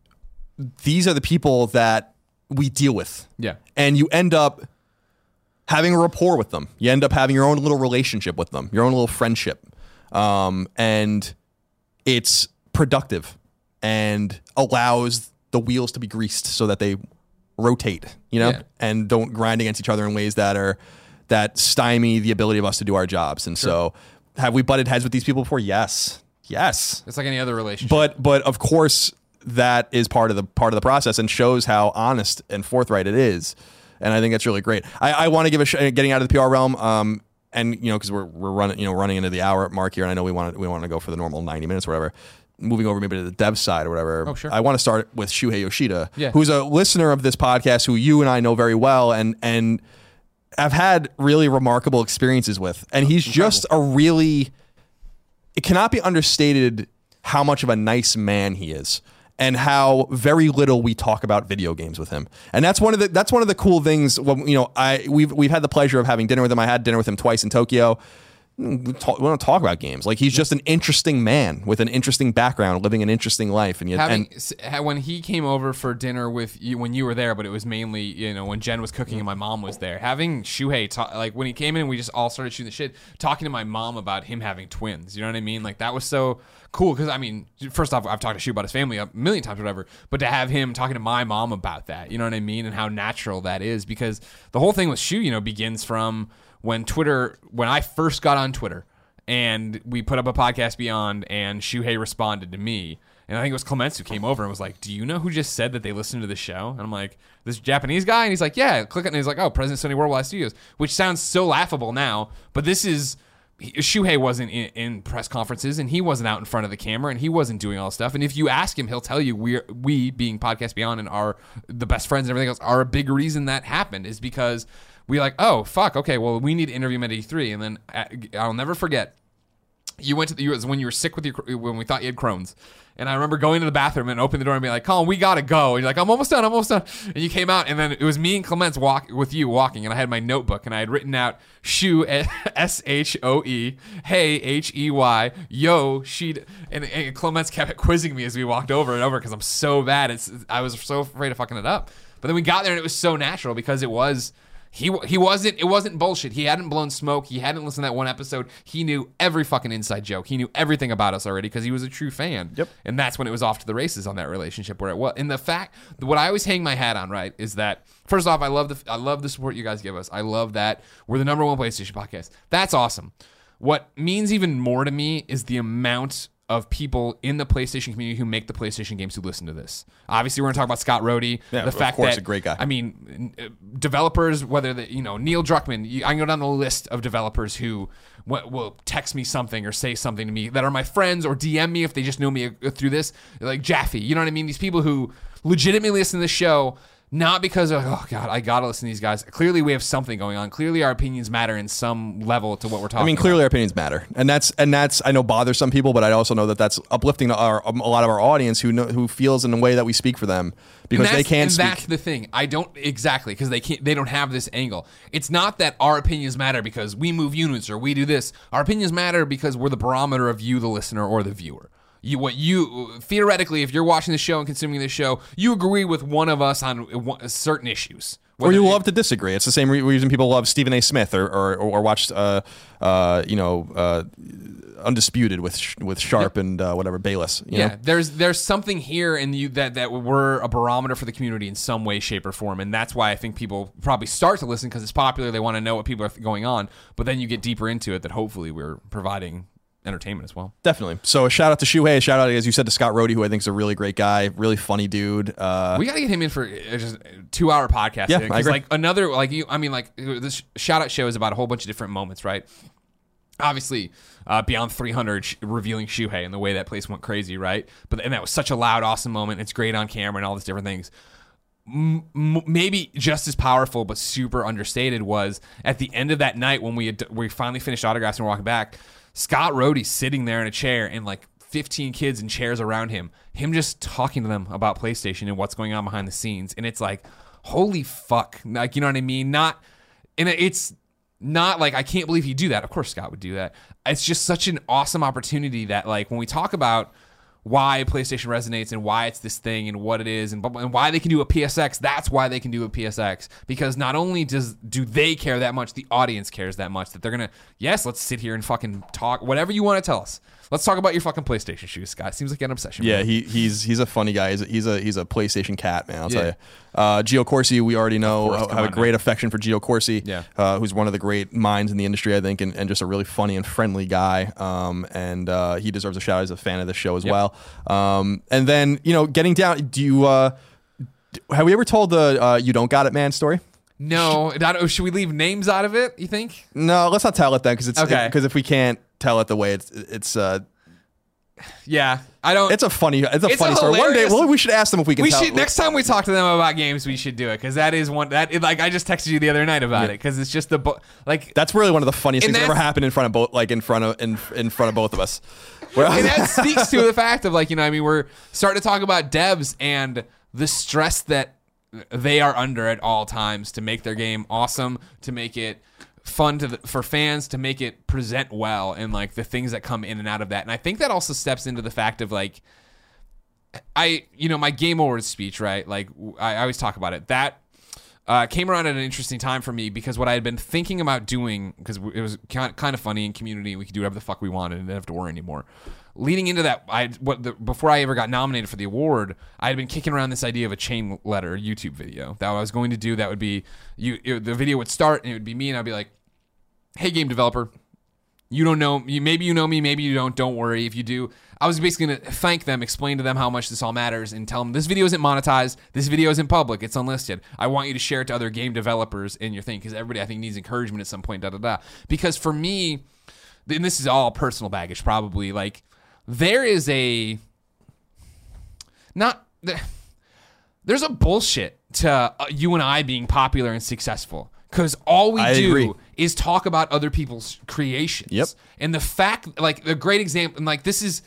these are the people that we deal with. Yeah, and you end up having a rapport with them. You end up having your own little relationship with them, your own little friendship, um, and it's productive and allows the wheels to be greased so that they rotate, you know, yeah. and don't grind against each other in ways that are that stymie the ability of us to do our jobs. And sure. so have we butted heads with these people before? Yes. Yes. It's like any other relationship. But but of course that is part of the part of the process and shows how honest and forthright it is. And I think that's really great. I, I want to give a sh- getting out of the P R realm. Um, and you know, because we're we're running you know running into the hour mark here, and I know we want to we want to go for the normal ninety minutes or whatever. Moving over maybe to the dev side or whatever. Oh, sure. I want to start with Shuhei Yoshida, Yeah. who's a listener of this podcast, who you and I know very well, and and I've had really remarkable experiences with. And he's Incredible. just a really, it cannot be understated how much of a nice man he is, and how very little we talk about video games with him. And that's one of the that's one of the cool things. When, you know, I we've we've had the pleasure of having dinner with him. I had dinner with him twice in Tokyo. We, talk, we don't talk about games. Like, he's just an interesting man with an interesting background, living an interesting life. And yet, Having, and, s- when he came over for dinner with you, when you were there, but it was mainly, you know, when Jen was cooking and my mom was there, having Shuhei, ta- like when he came in, we just all started shooting the shit, talking to my mom about him having twins. You know what I mean? Like, that was so cool. Cause I mean, first off, I've talked to Shu about his family a million times, or whatever, but to have him talking to my mom about that, you know what I mean? And how natural that is, because the whole thing with Shu, you know, begins from when Twitter, when I first got on Twitter, and we put up a podcast Beyond, and Shuhei responded to me. And I think it was Clements who came over and was like, do you know who just said that they listened to the show? And I'm like, this Japanese guy? And he's like, yeah, click it. And he's like, oh, President Sony Worldwide Studios, which sounds so laughable now. But this is, Shuhei wasn't in, in press conferences, and he wasn't out in front of the camera, and he wasn't doing all this stuff. And if you ask him, he'll tell you we we being Podcast Beyond and our the best friends and everything else are a big reason that happened, is because we like, oh, fuck, okay, well, we need to interview him at E three. And then I'll never forget, you went to the, it was when you were sick with your, when we thought you had Crohn's. And I remember going to the bathroom and opening the door and being like, Colin, we got to go. And you're like, I'm almost done, I'm almost done. And you came out, and then it was me and Clements walk with you walking, and I had my notebook, and I had written out Shu, S H O E, hey, H E Y, yo, she, and, and Clements kept quizzing me as we walked over and over, because I'm so bad. It's I was so afraid of fucking it up. But then we got there, and it was so natural, because it was, He he wasn't, it wasn't bullshit. He hadn't blown smoke. He hadn't listened to that one episode. He knew every fucking inside joke. He knew everything about us already, because he was a true fan. Yep. And that's when it was off to the races on that relationship, where it was. And the fact, what I always hang my hat on, right, is that, first off, I love the I love the support you guys give us. I love that we're the number one PlayStation podcast. That's awesome. What means even more to me is the amount of people in the PlayStation community who make the PlayStation games who listen to this. Obviously, we're going to talk about Scott Rhodey. Yeah, the of fact course, that, a great guy. I mean, developers, whether the, you know, Neil Druckmann, you, I can go down the list of developers who w- will text me something or say something to me that are my friends, or D M me if they just know me through this, like Jaffe. You know what I mean? These people who legitimately listen to the show, not because of, oh God, I gotta listen to these guys. Clearly we have something going on. Clearly our opinions matter in some level to what we're talking about. I mean, clearly our opinions matter, and that's and that's I know bothers some people, but I also know that that's uplifting to our, a lot of our audience who know, who feels in the way that we speak for them, because they can't and speak. That's the thing. I don't exactly because they can't. They don't have this angle. It's not that our opinions matter because we move units or we do this. Our opinions matter because we're the barometer of you, the listener, or the viewer. You, what you theoretically, if you're watching the show and consuming the show, you agree with one of us on one, certain issues. Or you love to disagree. It's the same reason people love Stephen A. Smith or or, or watch, uh, uh, you know, uh, Undisputed with with Sharp, yep. and uh, whatever Bayless. You yeah, know? there's there's something here in you that that we're a barometer for the community in some way, shape, or form, and that's why I think people probably start to listen because it's popular. They want to know what people are going on, but then you get deeper into it. That hopefully we're providing entertainment as well. Definitely. So a shout out to Shuhei, a shout out, as you said, to Scott Rhodey, who I think is a really great guy, really funny dude. Uh, we got to get him in for just a two hour podcast. Yeah, because like another, like you, I mean, like this shout out show is about a whole bunch of different moments, right? Obviously, uh, Beyond three hundred sh- revealing Shuhei and the way that place went crazy, right? But and that was such a loud, awesome moment. It's great on camera and all these different things. M- maybe just as powerful, but super understated, was at the end of that night when we had, we finally finished autographs and we're walking back. Scott Rhodey sitting there in a chair and like fifteen kids in chairs around him, him just talking to them about PlayStation and what's going on behind the scenes. And it's like, holy fuck. Like, you know what I mean? Not, and it's not like, I can't believe he'd do that. Of course Scott would do that. It's just such an awesome opportunity that, like, when we talk about why PlayStation resonates and why it's this thing and what it is and, and why they can do a P S X. That's why they can do a P S X, because not only does do they care that much, the audience cares that much that they're gonna yes, let's sit here and fucking talk whatever you want to tell us. Let's talk about your fucking PlayStation shoes, Scott. Seems like an obsession. Yeah, man. he he's he's a funny guy. He's a he's a, he's a PlayStation cat, man. I'll Yeah. tell you. Uh, Gio Corsi, we already know, course, uh, come have a on great now. affection for Gio Corsi, Yeah. uh, who's one of the great minds in the industry, I think, and, and just a really funny and friendly guy. Um, and uh, he deserves a shout out. He's a fan of the show as Yep. well. Um, and then, you know, getting down, do you, uh, have we ever told the uh, You Don't Got It Man story? No, I don't- should we leave names out of it, you think? No, let's not tell it then, because it's Okay. because if we can't tell it the way it's it's uh, Yeah. I don't it's a funny it's a It's funny a story. One day, hilarious- well, we should ask them if we can. we tell should next time we talk to them about games, we should do it, because that is one that like I just texted you the other night about it, because it's just the bo- like That's really one of the funniest And things that ever that's- happened in front of both, like in front of in in front of both of us. Where I and was- that speaks to the fact of like, you know, I mean, we're starting to talk about devs and the stress that they are under at all times to make their game awesome, to make it fun to the, for fans, to make it present well, and like the things that come in and out of that. And I think that also steps into the fact of like, I, you know, my Game Awards speech, right? Like I, I always talk about it. That uh, came around at an interesting time for me, because what I had been thinking about doing, because it was kind of funny in community, we could do whatever the fuck we wanted and didn't have to worry anymore. Leading into that, I what the, before I ever got nominated for the award, I had been kicking around this idea of a chain letter YouTube video that I was going to do. That would be you. It, the video would start and it would be me, and I'd be like, "Hey, game developer, you don't know you. Maybe you know me, maybe you don't. Don't worry if you do." I was basically going to thank them, explain to them how much this all matters, and tell them this video isn't monetized. This video isn't public. It's unlisted. I want you to share it to other game developers in your thing, because everybody, I think, needs encouragement at some point, da da da. Because for me, and this is all personal baggage probably, like, there is a, not, there's a bullshit to uh, you and I being popular and successful. Because all we I do agree. is talk about other people's creations. Yep. And the fact, like, the great example, and like, this is,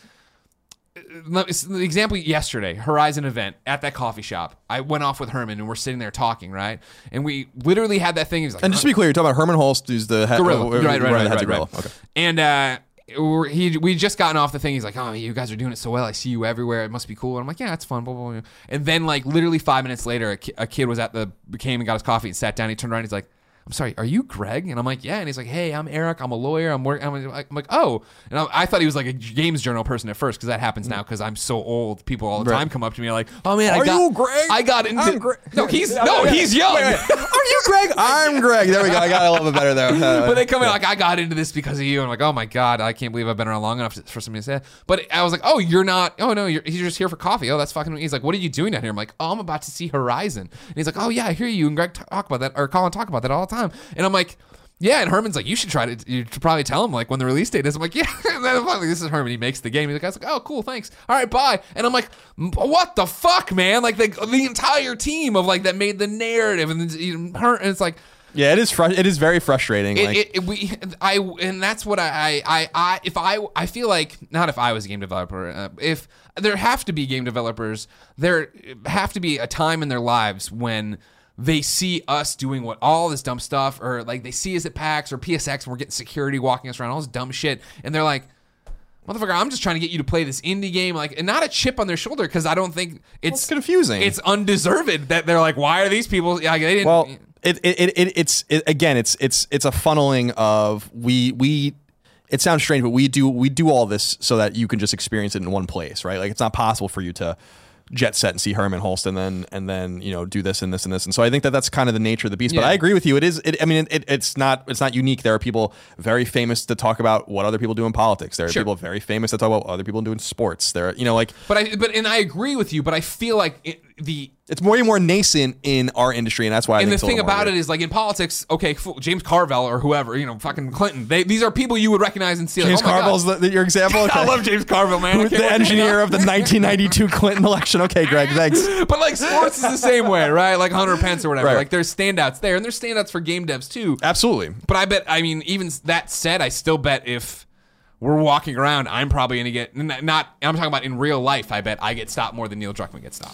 it's the example yesterday, Horizon event at that coffee shop. I went off with Herman and we're sitting there talking, right? And we literally had that thing. He was like, and just to be clear, you're talking about Herman Holst, who's the head, Gorilla. uh, right, right, running right, the heads right, of Gorilla. right. Okay. And uh, we're, he, we just gotten off the thing. He's like, "Oh, you guys are doing it so well. I see you everywhere. It must be cool." And I'm like, "Yeah, it's fun." Blah, blah, blah. And then, like, literally five minutes later, a, ki- a kid was at the came and got his coffee and sat down. He turned around. He's like, "I'm sorry, are you Greg?" And I'm like, "Yeah." And he's like, "Hey, I'm Eric. I'm a lawyer. I'm working." I'm like, I'm like, "Oh." And I, I thought he was like a games journal person at first, because that happens now, because I'm so old. People all the Right. time come up to me like, "Oh man, I Are got, you Greg? I got into." I'm Greg. No, he's no, he's young. Wait, wait. Are you Greg? I'm Greg. There we go. I got a little bit better there. Uh, But they come in like, "I got into this because of you." And I'm like, "Oh my God, I can't believe I've been around long enough to, for somebody to say that." But I was like, "Oh, you're not, oh no, you're, you're just here for coffee." "Oh, that's fucking," he's like, "What are you doing down here?" I'm like, "Oh, I'm about to see Horizon." And he's like, "Oh yeah, I hear you and Greg talk about that, or Colin talk about that all the time." And I'm like, "Yeah." And Herman's like, "You should try to, you should probably tell him like when the release date is." I'm like, "Yeah." And then finally, this is Herman. He makes the game. He's like, I was like, "Oh, cool, thanks. All right, bye." And I'm like, "What the fuck, man?" Like the, the entire team of like that made the narrative, and, then, and it's like, yeah, it is. Fru- it is very frustrating. It, like, it, it, we, I, and that's what I, I, I, if I, I feel like, not if I was a game developer, uh, if there have to be game developers, there have to be a time in their lives when they see us doing what all this dumb stuff, or like they see us at PAX or P S X and we're getting security walking us around, all this dumb shit, and they're like, "Motherfucker, I'm just trying to get you to play this indie game," like, and not a chip on their shoulder, because I don't think it's, it's confusing. It's undeserved that they're like, "Why are these people?" Yeah, they didn't. Well, it, it, it it's it, again, it's it's it's a funneling of we we. It sounds strange, but we do we do all this so that you can just experience it in one place, right? Like, it's not possible for you to jet set and see Herman Holst and then and then you know do this and this and this. And so I think that that's kind of the nature of the beast. But Yeah. I agree with you. It is. It, I mean, it, it's not it's not unique. There are people very famous to talk about what other people do in politics. There are Sure. people very famous to talk about what other people do in sports. There, are, you know, like But I, but and I agree with you. But I feel like it, the it's more and more nascent in our industry, and that's why. I and think the it's a thing little more about weird. it is, like, in politics, okay, fool, James Carville or whoever, you know, fucking Clinton. They, these are people you would recognize and see. James like, oh my Carville's God. the, your example. Okay. I love James Carville, man. I Who's can't the wait to hang engineer out. of the nineteen ninety-two Clinton election. Okay, Greg, thanks. But like sports is the same way, right? Like Hunter Pence or whatever. Right. Like there's standouts there, and there's standouts for game devs too. Absolutely. But I bet, I mean, even that said, I still bet if we're walking around, I'm probably gonna get not. I'm talking about in real life. I bet I get stopped more than Neil Druckmann gets stopped.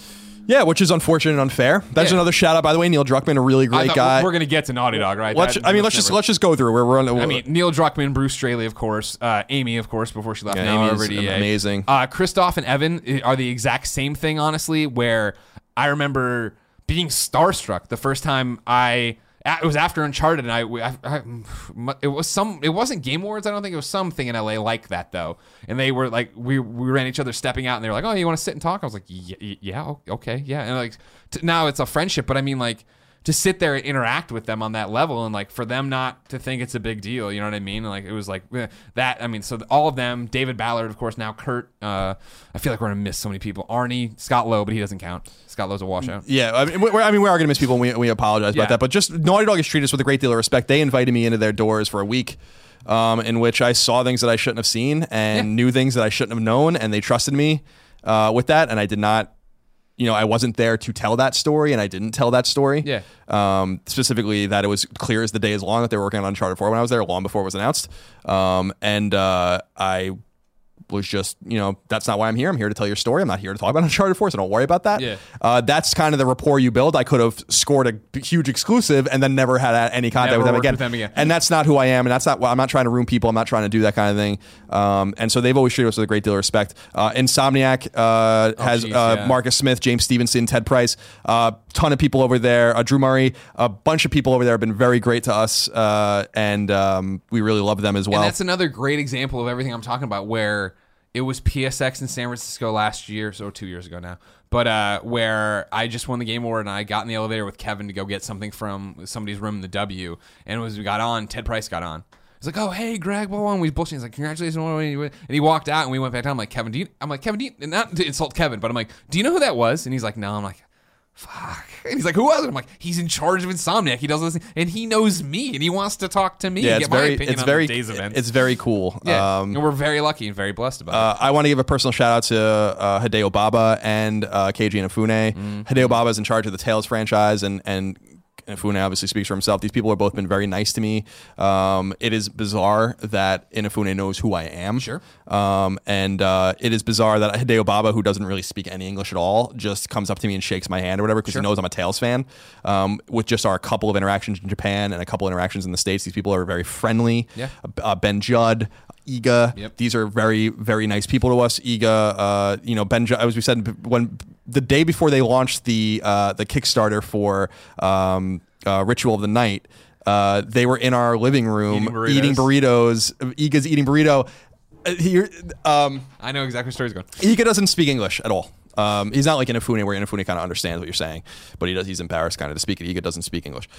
Yeah, which is unfortunate and unfair. That's Yeah. another shout out, by the way. Neil Druckmann, a really I great thought guy. We're going to get to Naughty Dog, right? Let's, That- I mean, let's just never- let's just go through. We're, we're on. I mean, Neil Druckmann, Bruce Straley, of course, uh, Amy, of course, before she left. Yeah, now Amy's over to E A. amazing. Uh, Christoph and Evan are the exact same thing, honestly. Where I remember being starstruck the first time I. It was after Uncharted, and I, I, I, it was some. It wasn't Game Awards. I don't think it was something in L A like that though. And they were like, we we ran each other stepping out, and they were like, "Oh, you want to sit and talk?" I was like, "Yeah, yeah, okay, yeah." And like t- now it's a friendship, but I mean like. To sit there and interact with them on that level, and like for them not to think it's a big deal, you know what I mean? Like it was like eh, that. I mean, so all of them, David Ballard, of course, now Kurt. Uh, I feel like we're gonna miss so many people. Arnie, Scott Lowe, but he doesn't count. Scott Lowe's a washout. Yeah, I mean, we're, I mean, we are going to miss people, and we, we apologize Yeah. about that. But just Naughty Dog has treated us with a great deal of respect. They invited me into their doors for a week, um, in which I saw things that I shouldn't have seen and Yeah. knew things that I shouldn't have known, and they trusted me uh, with that, and I did not. You know, I wasn't there to tell that story, and I didn't tell that story. Yeah. Um, specifically, that it was clear as the day is long that they were working on Uncharted four when I was there, long before it was announced. Um, and uh, I was just, you know, that's not why I'm here. I'm here to tell your story. I'm not here to talk about Uncharted four, so don't worry about that. Yeah. Uh, that's kind of the rapport you build. I could have scored a huge exclusive and then never had any contact Never with them, worked again. with them again. And that's not who I am, and that's not. Well, I'm not trying to ruin people. I'm not trying to do that kind of thing. Um, and so they've always treated us with a great deal of respect. Uh, Insomniac uh, has geez, uh, yeah. Marcus Smith, James Stevenson, Ted Price, a uh, ton of people over there. Uh, Drew Murray, a bunch of people over there have been very great to us, uh, and um, we really love them as well. And that's another great example of everything I'm talking about, where it was P S X in San Francisco last year, so two years ago now. But uh, where I just won the Game Award, and I got in the elevator with Kevin to go get something from somebody's room in the W. And as we got on, Ted Price got on. He's like, "Oh, hey, Greg, blah, blah, blah." And we bullshitting. He's like, "Congratulations!" And he walked out, and we went back down. I'm like, "Kevin, do you?" I'm like, "Kevin, do you?" And not to insult Kevin, but I'm like, "Do you know who that was?" And he's like, "No." I'm like, "Fuck." And he's like, "Who was it?" I'm like, "He's in charge of Insomniac. He does this, and he knows me, and he wants to talk to me yeah, and it's get very, my opinion it's on very, the day's events." it's very cool. Yeah, Um, and we're very lucky and very blessed about Uh, I want to give a personal shout out to uh, Hideo Baba and uh, Keiji Inafune. Mm-hmm. Hideo Baba is in charge of the Tales franchise, and and Inafune obviously speaks for himself. These people have both been very nice to me. Um, it is bizarre that Inafune knows who I am. Sure. Um, and uh, it is bizarre that Hideo Baba, who doesn't really speak any English at all, just comes up to me and shakes my hand or whatever because Sure. he knows I'm a Tales fan. Um, with just our couple of interactions in Japan and a couple interactions in the States, these people are very friendly. Yeah. Uh, Ben Judd. Iga, Yep. these are very, very nice people to us. Iga, uh, you know, Ben, as we said, when the day before they launched the uh, the Kickstarter for um, uh, Ritual of the Night, uh, they were in our living room Eating burritos. eating burritos. Iga's eating burrito. Uh, Here, um, I know exactly where the story's going. Iga doesn't speak English at all. Um, he's not like Inafune, where Inafune kind of understands what you're saying, but he does. He's embarrassed kind of to speak it. Iga doesn't speak English.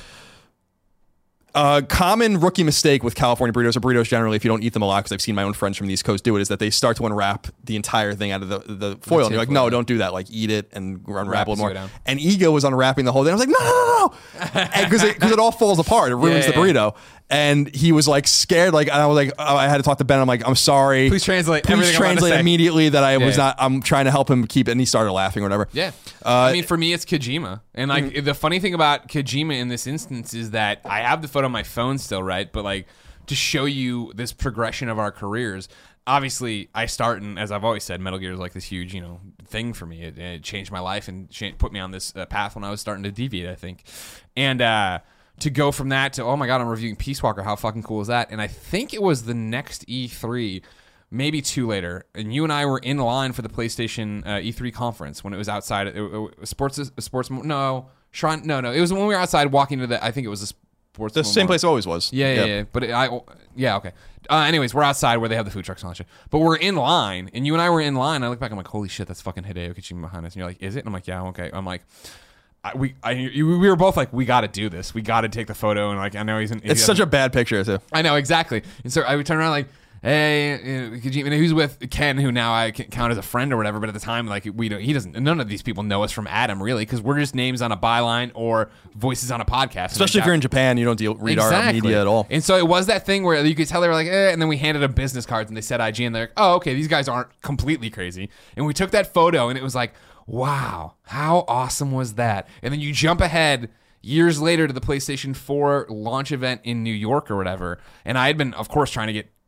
A common rookie mistake with California burritos or burritos generally, if you don't eat them a lot, because I've seen my own friends from the East Coast do it, is that they start to unwrap the entire thing out of the, the foil. And you're like, tin no, foil. don't do that. Like, eat it and unwrap Wrap a little it, more. sit down. And Ego was unwrapping the whole thing. I was like, no, no, no, no. Because it, 'cause it all falls apart. It ruins Yeah, the yeah, burrito. And he was like scared. Like, I was like, oh, I had to talk to Ben. I'm like, I'm sorry. Please translate Please everything I'm about to translate say. immediately that I was Yeah. not, I'm trying to help him keep it. And he started laughing or whatever. Yeah. Uh, I mean, for me, it's Kojima. And, like, the funny thing about Kojima in this instance is that I have the photo on my phone still, right? But, like, to show you this progression of our careers, obviously, I start, and as I've always said, Metal Gear is like this huge, you know, thing for me. It, it changed my life and cha- put me on this uh, path when I was starting to deviate, I think. And, uh... to go from that to, oh my God, I'm reviewing Peace Walker. How fucking cool is that? And I think it was the next E three, maybe two later, and you and I were in line for the PlayStation uh, E three conference when it was outside. It, it, it, sports, sports, no, Shrine, no, no. It was when we were outside walking to the, I think it was the sports. the same place it always was. Yeah, yeah, yeah. But it, I, yeah, okay. Uh, anyways, we're outside where they have the food trucks and all that shit. But we're in line, and you and I were in line. I look back, I'm like, holy shit, that's fucking Hideo Kojima behind us. And you're like, is it? And I'm like, yeah, okay. I'm like, I, we, I, you, we were both like, we got to do this. We got to take the photo, and like, I know he's in. It's such a bad picture, too. I know exactly. And so I would turn around like, hey, you know, Kojima, and who's with Ken, who now I can count as a friend or whatever. But at the time, like, we don't. He doesn't. None of these people know us from Adam, really, because we're just names on a byline or voices on a podcast. Especially if you're in Japan, you don't deal, read our Exactly. media at all. And so it was that thing where you could tell they were like, eh, and then we handed them business cards and they said I G, and they're like, oh, okay, these guys aren't completely crazy. And we took that photo, and it was like, wow, how awesome was that? And then you jump ahead years later to the PlayStation four launch event in New York or whatever, and I had been, of course, trying to get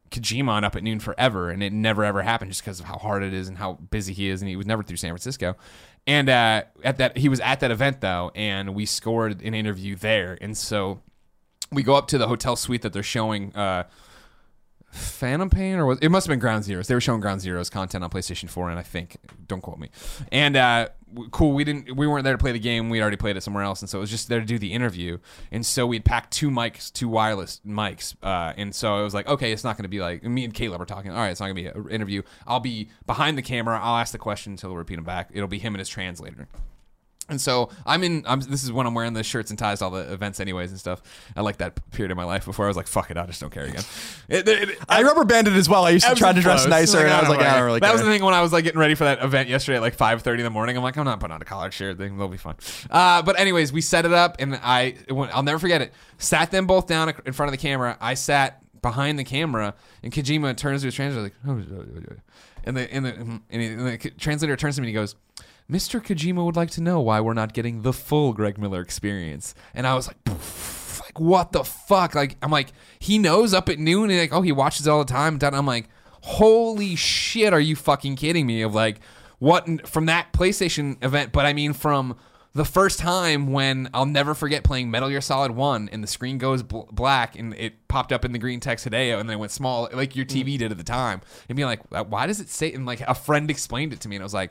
Kojima on Up at Noon forever, and it never ever happened just because of how hard it is and how busy he is, and he was never through San Francisco. And uh, at that, he was at that event though, and we scored an interview there, and so we go up to the hotel suite that they're showing. Uh, Phantom Pain, or was it must have been Ground Zeroes. They were showing Ground Zeroes content on PlayStation four, and I think, don't quote me. And uh, cool, we didn't, we weren't there to play the game. We'd already played it somewhere else, and so it was just there to do the interview. And so we'd packed two mics, two wireless mics, uh, and so it was like, okay, it's not going to be like me and Caleb are talking. All right, it's not going to be an interview. I'll be behind the camera. I'll ask the question until we'll repeat them back. It'll be him and his translator. And so I'm in. I'm, this is when I'm wearing the shirts and ties to all the events, anyways, and stuff. I like that period of my life before I was like, "Fuck it, I just don't care again." It, it, it, I rubber banded as well. I used to try to dress close. nicer, Like, and I was like, know, I don't really that care. was the thing when I was like getting ready for that event yesterday at like five thirty in the morning. I'm like, I'm not putting on a collared shirt thing. They'll be fun. Uh, but anyways, we set it up, and I, I'll never forget it. Sat them both down in front of the camera. I sat behind the camera, and Kojima turns to his translator like, oh, and the and the and, he, and the translator turns to me and he goes, Mister Kojima would like to know why we're not getting the full Greg Miller experience. And I was like, like what the fuck? Like, I'm like, he knows Up at Noon. And like, oh, he watches it all the time. And I'm like, holy shit, are you fucking kidding me? Of like, what from that PlayStation event? But I mean, from the first time when I'll never forget playing Metal Gear Solid one and the screen goes bl- black and it popped up in the green text Hideo and then it went small like your T V did at the time. And being like, why does it say? And like a friend explained it to me and I was like,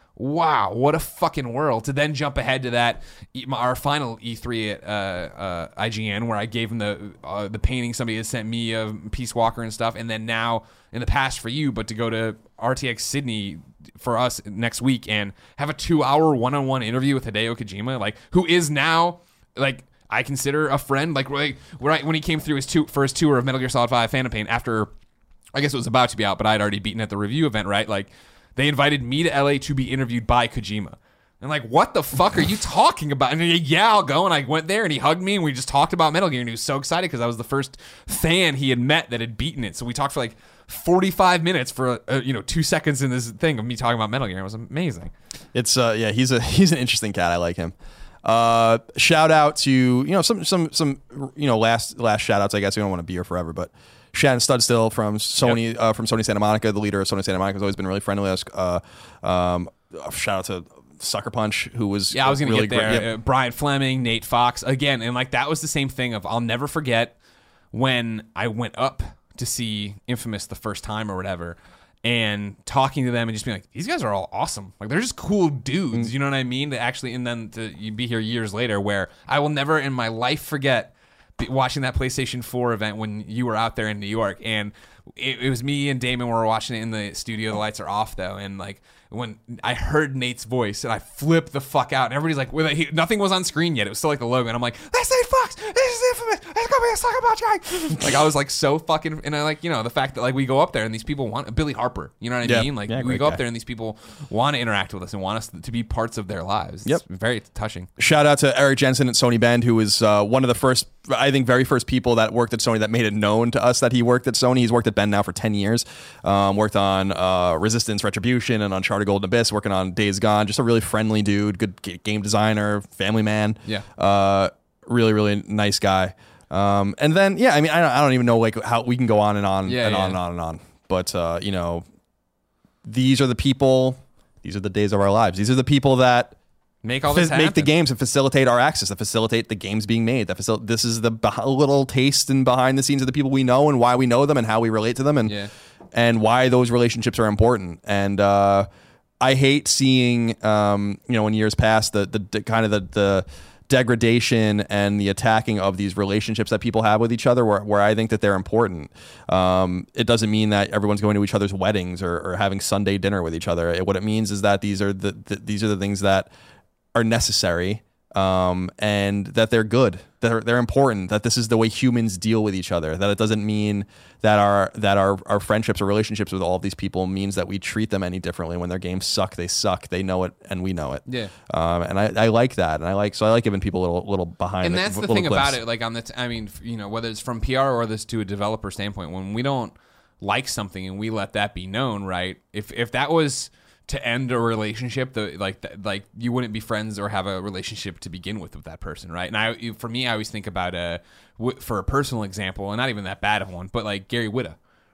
wow, what a fucking world. To then jump ahead to that, our final E three at uh, uh, I G N, where I gave him the uh, the painting somebody had sent me of Peace Walker and stuff, and then now in the past for you, but to go to R T X Sydney for us next week and have a two-hour one-on-one interview with Hideo Kojima, like who is now like I consider a friend. Like right when he came through his two, first tour of Metal Gear Solid five Phantom Pain after I guess it was about to be out, but I'd already beaten at the review event, right? Like. They invited me to L A to be interviewed by Kojima. And like, what the fuck are you talking about? And like, yeah, I'll go. And I went there and he hugged me and we just talked about Metal Gear. And he was so excited because I was the first fan he had met that had beaten it. So we talked for like forty-five minutes for, uh, you know, two seconds in this thing of me talking about Metal Gear. It was amazing. It's, uh, yeah, he's a he's an interesting cat. I like him. Uh, shout out to, you know, some, some, some, you know, last, last shout outs, I guess. We don't want to be here forever, but Shannon Studstill from Sony, yep. uh, from Sony Santa Monica, the leader of Sony Santa Monica, has always been really friendly with us. Uh, um, shout out to Sucker Punch, who was yeah, I was gonna really get there. Great. Yep. Uh, Brian Fleming, Nate Fox, again, and like that was the same thing of I'll never forget when I went up to see Infamous the first time or whatever, and talking to them and just being like, these guys are all awesome. Like they're just cool dudes, mm. you know what I mean? To actually, and then to you be here years later, where I will never in my life forget watching that PlayStation four event when you were out there in New York, and it, it was me and Damon were watching it in the studio. The lights are off though, and like when I heard Nate's voice, and I flipped the fuck out, and everybody's like, well, he, nothing was on screen yet. It was still like the logo, and I'm like, that's Nate Fox. This is Infamous. It's gonna be a Sucker Punch guy. Like I was like so fucking, and I like you know the fact that like we go up there and these people want Billy Harper. You know what I yeah. mean? Like yeah, we go guy. up there and these people want to interact with us and want us to be parts of their lives. It's yep, very touching. Shout out to Eric Jensen at Sony Bend, who was uh, one of the first, I think, very first people that worked at Sony that made it known to us that he worked at Sony. He's worked at Bend now for ten years. Um, worked on uh, Resistance, Retribution, and Uncharted Golden Abyss. Working on Days Gone. Just a really friendly dude. Good g- game designer, family man. Yeah. Uh, really, really nice guy. Um, and then, yeah, I mean, I don't, I don't even know like how we can go on and on yeah, and yeah. on and on and on. But uh, you know, these are the people. These are the days of our lives. These are the people that. Make all this F- make happen. the games and facilitate our access, that facilitate the games being made. That facil- This is the beh- little taste and behind the scenes of the people we know and why we know them and how we relate to them and yeah. and why those relationships are important. And uh, I hate seeing, um, you know, in years past, the the, the kind of the, the degradation and the attacking of these relationships that people have with each other, where, where I think that they're important. Um, it doesn't mean that everyone's going to each other's weddings or, or having Sunday dinner with each other. It, what it means is that these are the, the these are the things that are necessary, um, and that they're good, that they're, they're important, that this is the way humans deal with each other, that it doesn't mean that our that our, our friendships or relationships with all of these people means that we treat them any differently. When their games suck, they suck. They know it, and we know it. Yeah. Um, and I, I like that, and I like so I like giving people a little little behind. And that's the little thing clips. about it. Like on the, t- I mean, you know, whether it's from P R or this to a developer standpoint, when we don't like something and we let that be known, right? If if that was to end a relationship, the like th- like you wouldn't be friends or have a relationship to begin with with that person, right? And I, for me, I always think about a for a personal example, and not even that bad of one, but like Gary Whitta,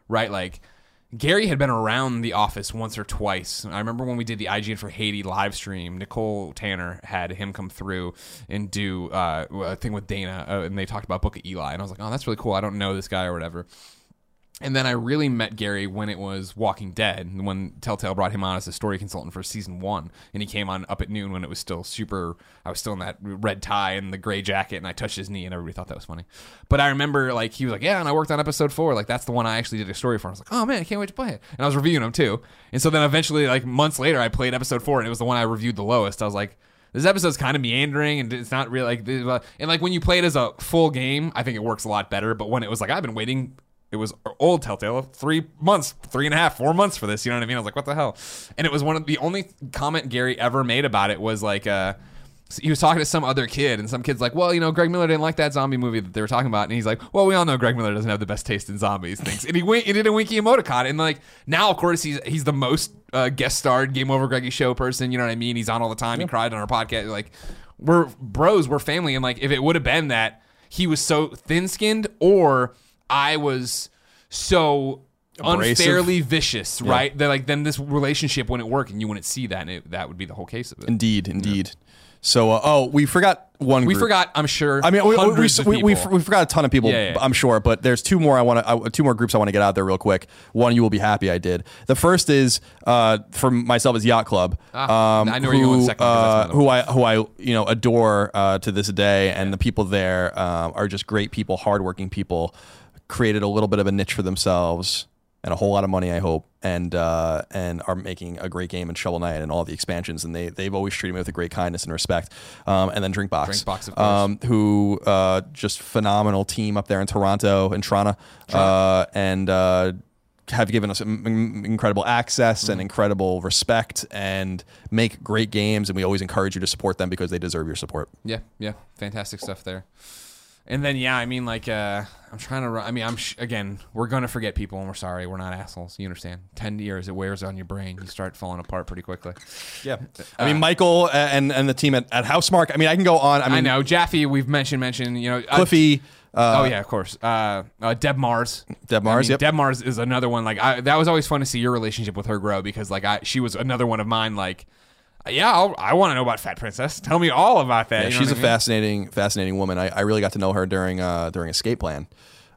right? Like Gary had been around the office once or twice. I remember when we did the I G N for Haiti live stream, Nicole Tanner had him come through and do uh, a thing with Dana, uh, and they talked about Book of Eli. And I was like, oh, that's really cool. I don't know this guy or whatever. And then I really met Gary when it was Walking Dead, when Telltale brought him on as a story consultant for season one. And he came on up at noon when it was still super, I was still in that red tie and the gray jacket, and I touched his knee, and everybody thought that was funny. But I remember, like, he was like, yeah, and I worked on episode four. Like, that's the one I actually did a story for. I was like, oh, man, I can't wait to play it. And I was reviewing them, too. And so then eventually, like, months later, I played episode four, and it was the one I reviewed the lowest. I was like, this episode's kind of meandering, and it's not really, like, and, like, when you play it as a full game, I think it works a lot better. But when it was like, I've been waiting... It was old Telltale, three months, three and a half, four months for this. You know what I mean? I was like, what the hell? And it was one of the only comment Gary ever made about it was like, uh, he was talking to some other kid, and some kid's like, well, you know, Greg Miller didn't like that zombie movie that they were talking about. And he's like, well, we all know Greg Miller doesn't have the best taste in zombies things. And he, wink, he did a winky emoticon. And like, now, of course, he's he's the most uh, guest starred Game Over Greggy show person. You know what I mean? He's on all the time. He cried on our podcast. Like, we're bros, we're family. And like, if it would have been that he was so thin skinned, or I was so Abrasive. unfairly vicious, yeah. right? That like then this relationship wouldn't work, and you wouldn't see that, and it, that would be the whole case of it. Indeed, indeed. Yeah. So, uh, oh, we forgot one. We group. forgot. I'm sure. I mean, we we, we, we, we, we forgot a ton of people. Yeah, yeah. I'm sure, but there's two more. I want to two more groups I want to get out there real quick. One, you will be happy I did. The first is uh, for myself is Yacht Club. Ah, um, I know where you're going second. Uh, who I who I you know adore uh, to this day, and yeah. the people there uh, are just great people, hardworking people. Created a little bit of a niche for themselves and a whole lot of money, I hope, and uh, and are making a great game in Shovel Knight and all the expansions. And they they've always treated me with a great kindness and respect. Um, and then Drinkbox, Drinkbox, of course, um, who uh, just phenomenal team up there in Toronto and Toronto, uh, and uh, have given us incredible access mm-hmm. and incredible respect and make great games. And we always encourage you to support them because they deserve your support. Yeah, yeah, fantastic stuff there. And then, yeah, I mean, like, uh, I'm trying to, I mean, I'm, sh- again, we're going to forget people, and we're sorry. We're not assholes. You understand? Ten years, it wears on your brain. You start falling apart pretty quickly. Yeah. I mean, uh, Michael and and the team at, at Housemarque, I mean, I can go on. I mean, I know. Jaffe, we've mentioned, mentioned, you know. Cliffy. Uh, oh, yeah, of course. Uh, uh, Deb Mars. Deb Mars, I mean, yep. Deb Mars is another one. Like, I, that was always fun to see your relationship with her grow because, like, I she was another one of mine, like, yeah, I'll, I want to know about Fat Princess. Tell me all about that. Yeah, you know she's a I mean? fascinating, fascinating woman. I, I really got to know her during uh, during Escape Plan,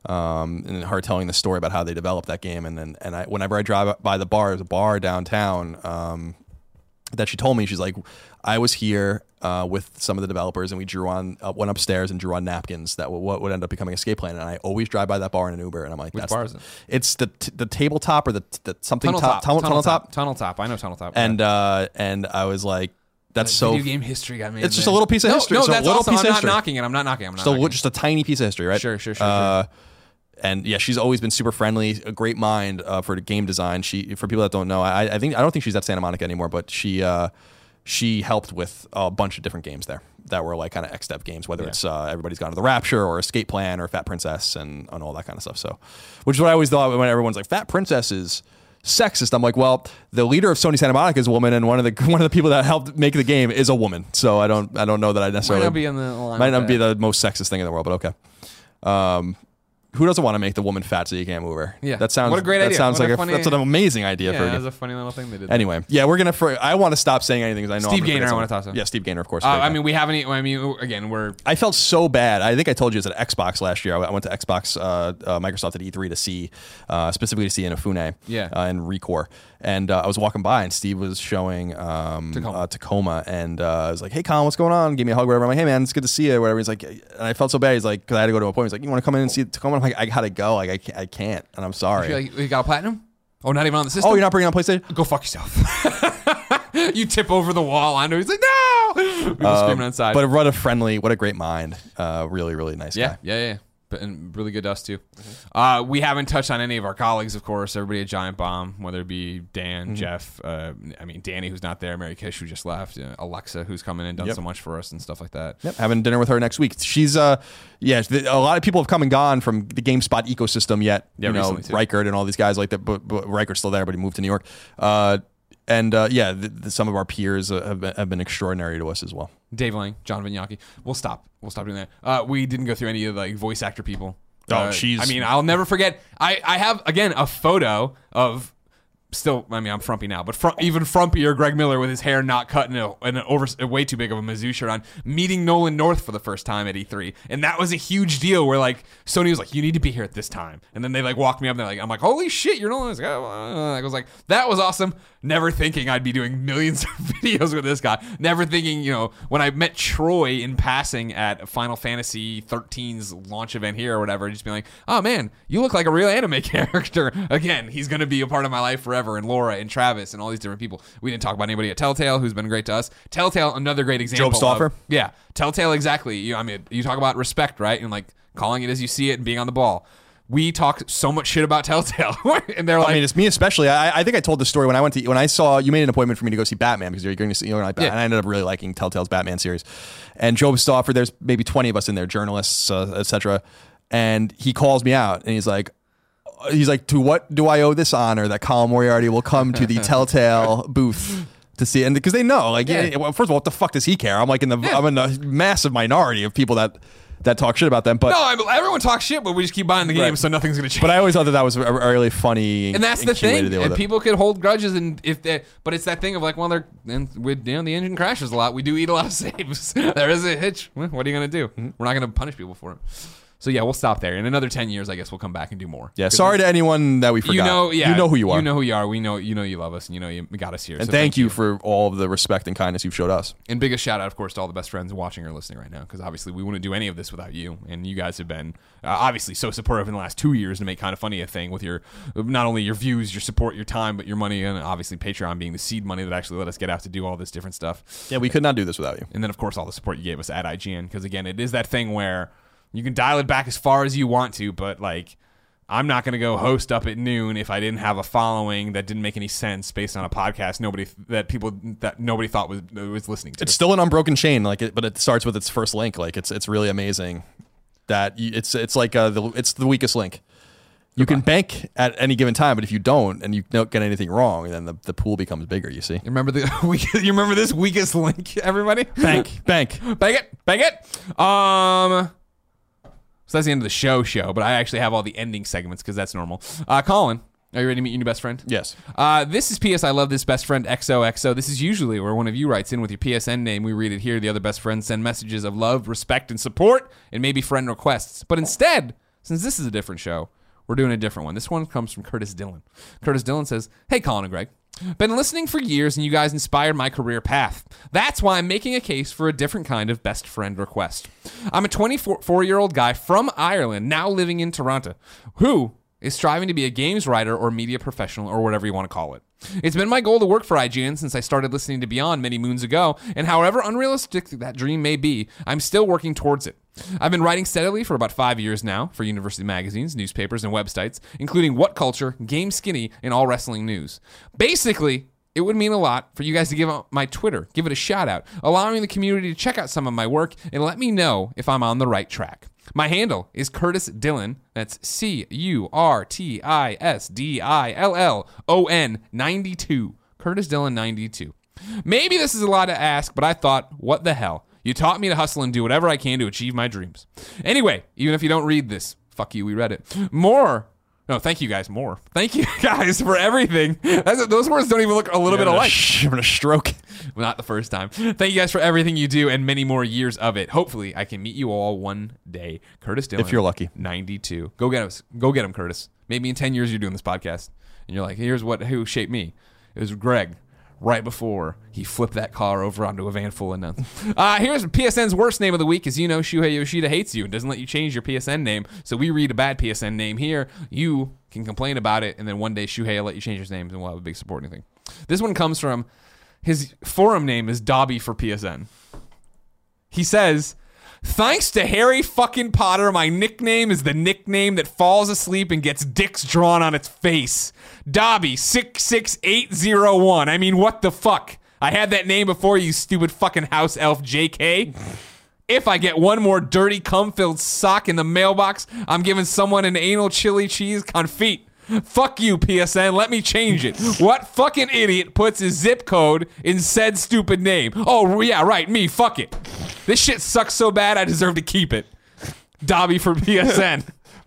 um, and her telling the story about how they developed that game. And then, and I, whenever I drive by the bar, there's a bar downtown um, that she told me, she's like, I was here uh, with some of the developers, and we drew on uh, went upstairs and drew on napkins that w- what would end up becoming Escape Plan. And I always drive by that bar in an Uber, and I'm like, which that's bar the, is it? It's the t- the tabletop or the, the something Tunnel top, top. Tunnel, Tunnel, tunnel top, top, Tunnel Top. I know Tunnel Top. and uh, and I was like. That's so video game history got me. It's just a little piece of no, history. No, so that's a little awesome. piece I'm of not history. knocking it. I'm not knocking. I'm not Just a, knocking. just a tiny piece of history, right? Sure, sure, sure. Uh, sure. And yeah, she's always been super friendly, a great mind uh, for game design. She, for people that don't know, I, I think I don't think she's at Santa Monica anymore, but she uh, she helped with a bunch of different games there that were like kind of X-Dev games, whether yeah. it's uh, Everybody's Gone to the Rapture or Escape Plan or Fat Princess and, and all that kind of stuff. So, which is what I always thought when everyone's like, Fat Princess is sexist. I'm like, well, the leader of Sony Santa Monica is a woman, and one of the one of the people that helped make the game is a woman. So I don't I don't know that I necessarily might not be in the line might not be the most sexist thing in the world, but okay. Um, who doesn't want to make the woman fat so you can't move her? Yeah, that sounds what a great that idea. Sounds what like a funny, a, that's an amazing idea yeah, for a that game. was a funny little thing they did. Anyway, yeah, we're gonna. For, I want to stop saying anything because I know Steve I'm Gaynor. I want to toss him. Yeah, Steve Gaynor, of course. Uh, I mean, we haven't. I mean, again, we're. I felt so bad. I think I told you it was at Xbox last year. I went to Xbox, uh, uh, Microsoft at E three to see, uh, specifically to see Inafune, yeah, uh, and Recore. And uh, I was walking by, and Steve was showing um, Tacoma. Uh, Tacoma, and uh, I was like, "Hey, Colin, what's going on?" Give me a hug, whatever. I'm like, "Hey, man, it's good to see you." Whatever. He's like, and I felt so bad. He's like, because I had to go to an appointment. He's like, "You want to come in and see Tacoma?" I'm like, "I gotta go. Like, I can't, I can't and I'm sorry." You, like, you got a platinum? Oh, not even on the system. Oh, you're not bringing on PlayStation? Go fuck yourself. You tip over the wall. I know. He's like, no. We were uh, screaming outside. But what a friendly, what a great mind. Uh, really, really nice yeah, guy. Yeah, yeah, yeah. But and really good to us too. Mm-hmm. Uh, we haven't touched on any of our colleagues, of course. Everybody at Giant Bomb, whether it be Dan, mm-hmm. Jeff, uh, I mean Danny, who's not there, Mary Kish, who just left, uh, Alexa, who's come in and done yep. so much for us and stuff like that. Yep, having dinner with her next week. She's uh, yeah, a lot of people have come and gone from the GameSpot ecosystem. Yet, yeah, you know, Reichert and all these guys like that. But, but Reichert's still there, but he moved to New York. Uh, and uh, yeah, the, the, some of our peers uh, have, been, have been extraordinary to us as well. Dave Lang, John Vignacchi. We'll stop. We'll stop doing that. Uh, we didn't go through any of the like voice actor people. Oh, Uh, she's. I mean, I'll never forget. I, I have, again, a photo of still, I mean, I'm frumpy now, but fr- even frumpier Greg Miller with his hair not cut and, a, and an over, a way too big of a Mizzou shirt on, meeting Nolan North for the first time at E three. And that was a huge deal where, like, Sony was like, you need to be here at this time. And then they, like, walked me up and they're like, I'm like, holy shit, you're Nolan. I was like, oh, uh. I was like, that was awesome. Never thinking I'd be doing millions of videos with this guy. Never thinking, you know, when I met Troy in passing at Final Fantasy thirteen's launch event here or whatever, just being like, oh man, you look like a real anime character. Again, he's going to be a part of my life forever. And Laura and Travis and all these different people. We didn't talk about anybody at Telltale who's been great to us. Telltale, another great example. Job Stauffer? Of, yeah, Telltale, exactly. You, I mean, you talk about respect, right? And like calling it as you see it and being on the ball. We talk so much shit about Telltale, and they're like, I mean, it's me especially. I, I think I told the story when I went to when I saw you made an appointment for me to go see Batman because you're going to see, you know, and I, Yeah. and I ended up really liking Telltale's Batman series. And Job Stauffer, there's maybe twenty of us in there, journalists, uh, et cetera. And he calls me out, and he's like, he's like, to what do I owe this honor that Colin Moriarty will come to the Telltale booth to see? And because they know, like, Yeah. yeah, well, first of all, what the fuck does he care? I'm like in the, Yeah. I'm in a massive minority of people that that talk shit about them, but. no, I, everyone talks shit, but we just keep buying the game, Right. so nothing's going to change. But I always thought that that was a, a really funny, And that's the cute way to thing. deal with And it. people could hold grudges, and if they, but it's that thing of like, well, they're and with you know the engine crashes a lot. We do eat a lot of saves. There is a hitch. Well, what are you gonna do? Mm-hmm. We're not gonna punish people for it. So yeah, we'll stop there. In another ten years, I guess we'll come back and do more. Yeah, sorry to anyone that we forgot. You know, yeah, you know who you are. You know who you are. We know you know you love us, and you know you got us here. and So thank, you for all of the respect and kindness you've showed us. And biggest shout out, of course, to all the best friends watching or listening right now, because obviously we wouldn't do any of this without you. And you guys have been uh, obviously so supportive in the last two years to make Kind of Funny a thing with your not only your views, your support, your time, but your money, and obviously Patreon being the seed money that actually let us get out to do all this different stuff. Yeah, we could not do this without you. And then, of course, all the support you gave us at I G N, because again, it is that thing where you can dial it back as far as you want to, but like, I'm not going to go host up at noon if I didn't have a following that didn't make any sense based on a podcast nobody that people that nobody thought was was listening to. It's still an unbroken chain, like, it, but it starts with its first link. Like, it's it's really amazing that you, it's it's like uh, the it's the weakest link. You can bank at any given time, but if you don't and you don't get anything wrong, then the, the pool becomes bigger. You see, You remember the weak, you remember this weakest link, everybody? bank, bank. Bang it, bang it. Um, so that's the end of the show. Show, but I actually have all the ending segments because that's normal. Uh, Colin, are you ready to meet your new best friend? Yes. Uh, this is P S I love this best friend X O X O. This is usually where one of you writes in with your P S N name. We read it here. The other best friends send messages of love, respect, and support, and maybe friend requests. But instead, since this is a different show, we're doing a different one. This one comes from Curtis Dillon. Curtis Dillon says, "Hey, Colin and Greg. Been listening for years, and you guys inspired my career path. That's why I'm making a case for a different kind of best friend request. I'm a twenty-four-year-old guy from Ireland, now living in Toronto, who is striving to be a games writer or media professional or whatever you want to call it. It's been my goal to work for I G N since I started listening to Beyond many moons ago, and however unrealistic that dream may be, I'm still working towards it. I've been writing steadily for about five years now for university magazines, newspapers, and websites, including What Culture, Game Skinny, and All Wrestling News. Basically, it would mean a lot for you guys to give out my Twitter, give it a shout out, allowing the community to check out some of my work and let me know if I'm on the right track. My handle is Curtis Dillon. That's C U R T I S D I L L O N ninety-two. Curtis Dillon ninety-two. Maybe this is a lot to ask, but I thought, what the hell? You taught me to hustle and do whatever I can to achieve my dreams. Anyway, even if you don't read this, fuck you, we read it. More. No, thank you guys more. Thank you guys for everything. That's, those words don't even look a little bit alike. I'm gonna stroke. Well, not the first time. Thank you guys for everything you do and many more years of it. Hopefully, I can meet you all one day. Curtis Dillon. If you're lucky. ninety-two. Go get us. Go get him, Curtis. Maybe in ten years you're doing this podcast. And you're like, here's what who shaped me. It was Greg. Right before he flipped that car over onto a van full of nuts. Uh, here's P S N's worst name of the week. As you know, Shuhei Yoshida hates you and doesn't let you change your P S N name. So we read a bad P S N name here. You can complain about it, and then one day Shuhei will let you change his name, and we'll have a big supporting thing. This one comes from his forum name is Dobby for P S N. He says, "Thanks to Harry fucking Potter, my nickname is the nickname that falls asleep and gets dicks drawn on its face. Dobby six six eight zero one. I mean, what the fuck? I had that name before, you stupid fucking house elf J K. If I get one more dirty cum-filled sock in the mailbox, I'm giving someone an anal chili cheese confit. Fuck you, P S N. Let me change it. What fucking idiot puts his zip code in said stupid name? Oh, yeah, right, me. Fuck it. This shit sucks so bad I deserve to keep it. Dobby for P S N."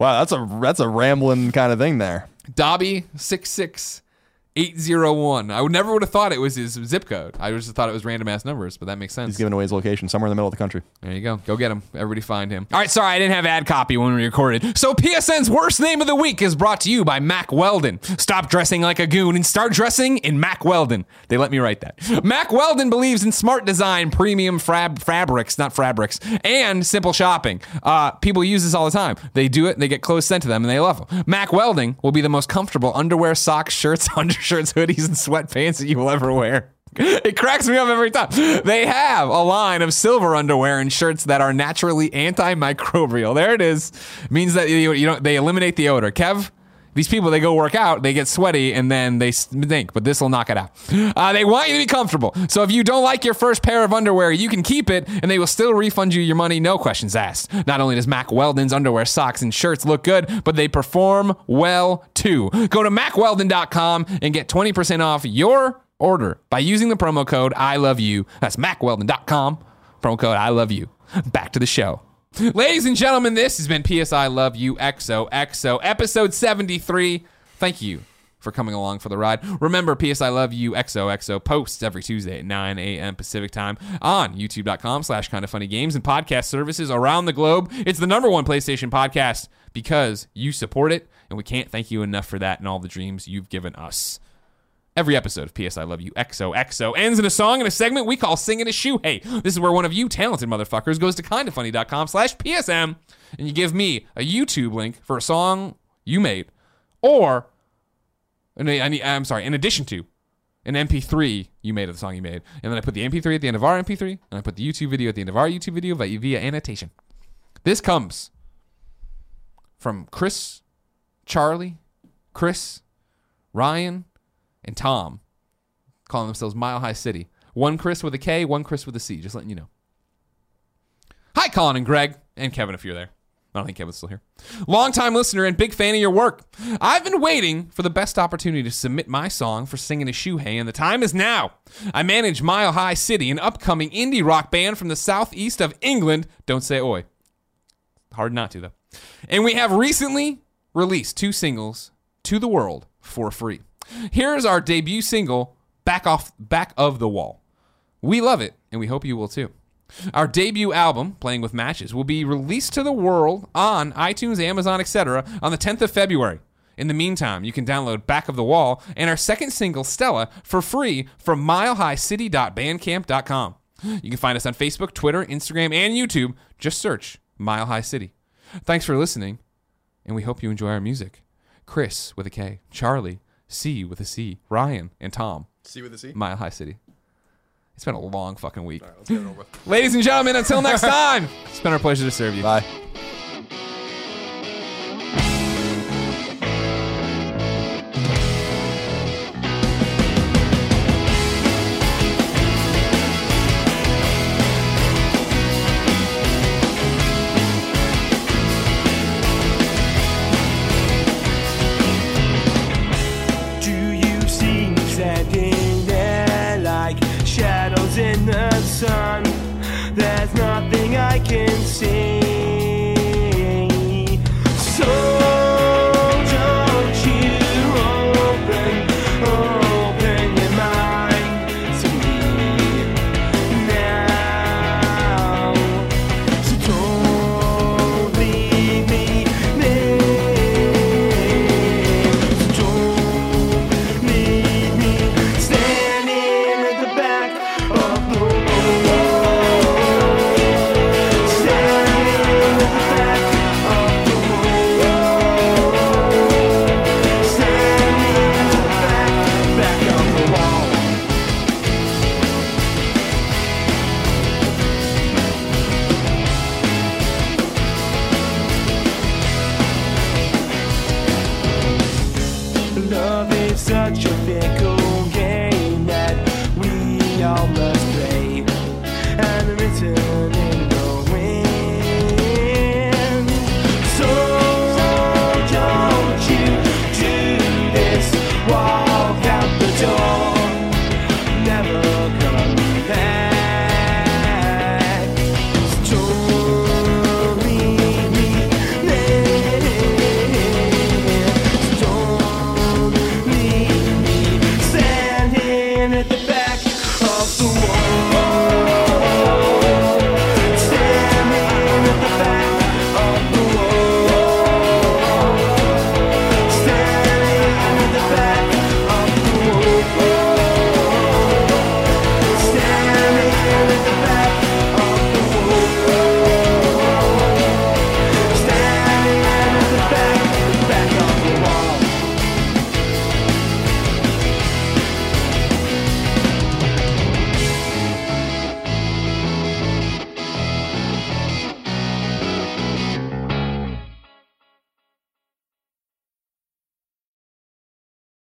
Wow, that's a that's a rambling kind of thing there. Dobby six six eight zero one. I would never would have thought it was his zip code. I just thought it was random ass numbers, but that makes sense. He's giving away his location somewhere in the middle of the country. There you go. Go get him. Everybody find him. All right, sorry, I didn't have ad copy when we recorded. So P S N's worst name of the week is brought to you by Mack Weldon. Stop dressing like a goon and start dressing in Mack Weldon. They let me write that. Mack Weldon believes in smart design, premium fab- fabrics, not fabrics, and simple shopping. Uh, people use this all the time. They do it, they get clothes sent to them, and they love them. Mack Welding will be the most comfortable underwear, socks, shirts, undershirts, hoodies, and sweatpants that you will ever wear. It cracks me up every time. They have a line of silver underwear and shirts that are naturally antimicrobial. There it is. It means that you, you know they eliminate the odor. Kev, these people, they go work out, they get sweaty, and then they stink, but this will knock it out. Uh, they want you to be comfortable. So if you don't like your first pair of underwear, you can keep it, and they will still refund you your money, no questions asked. Not only does Mack Weldon's underwear, socks, and shirts look good, but they perform well, too. Go to mack weldon dot com and get twenty percent off your order by using the promo code I love you. That's mack weldon dot com, promo code I love you. Back to the show. Ladies and gentlemen, this has been P S I Love You X O X O, episode seventy-three. Thank you for coming along for the ride. Remember, P S I Love You X O X O posts every Tuesday at nine a.m. Pacific time on youtube dot com slash kind of funny games and podcast services around the globe. It's the number one PlayStation podcast because you support it, and we can't thank you enough for that and all the dreams you've given us. Every episode of P S I Love You X O X O ends in a song in a segment we call Singing a Shoe. Hey, this is where one of you talented motherfuckers goes to kinda funny dot com slash P S M and you give me a YouTube link for a song you made, or, I'm sorry, in addition to an M P three you made of the song you made. And then I put the M P three at the end of our M P three, and I put the YouTube video at the end of our YouTube video via, via annotation. This comes from Chris, Charlie, Chris, Ryan, and Tom, calling themselves Mile High City. One Chris with a K, one Chris with a C, just letting you know. Hi, Colin and Greg, and Kevin if you're there. I don't think Kevin's still here. Longtime listener and big fan of your work. I've been waiting for the best opportunity to submit my song for Singing a Shoehei, and the time is now. I manage Mile High City, an upcoming indie rock band from the southeast of England. Don't say oi. Hard not to, though. And we have recently released two singles to the world for free. Here's our debut single, Back Off, Back of the Wall. We love it, and we hope you will too. Our debut album, Playing with Matches, will be released to the world on iTunes, Amazon, et cetera on the tenth of February. In the meantime, you can download Back of the Wall and our second single, Stella, for free from mile high city dot bandcamp dot com. You can find us on Facebook, Twitter, Instagram, and YouTube. Just search Mile High City. Thanks for listening, and we hope you enjoy our music. Chris with a K, Charlie, C with a C, Ryan, and Tom. C with a C? Mile High City. It's been a long fucking week. All right, let's get it over with. Ladies and gentlemen, until next time, it's been our pleasure to serve you. Bye. In the sun, there's nothing I can see. So don't you open, open your mind to me now. So don't leave me there. So don't leave me standing at the back. Love is such a fickle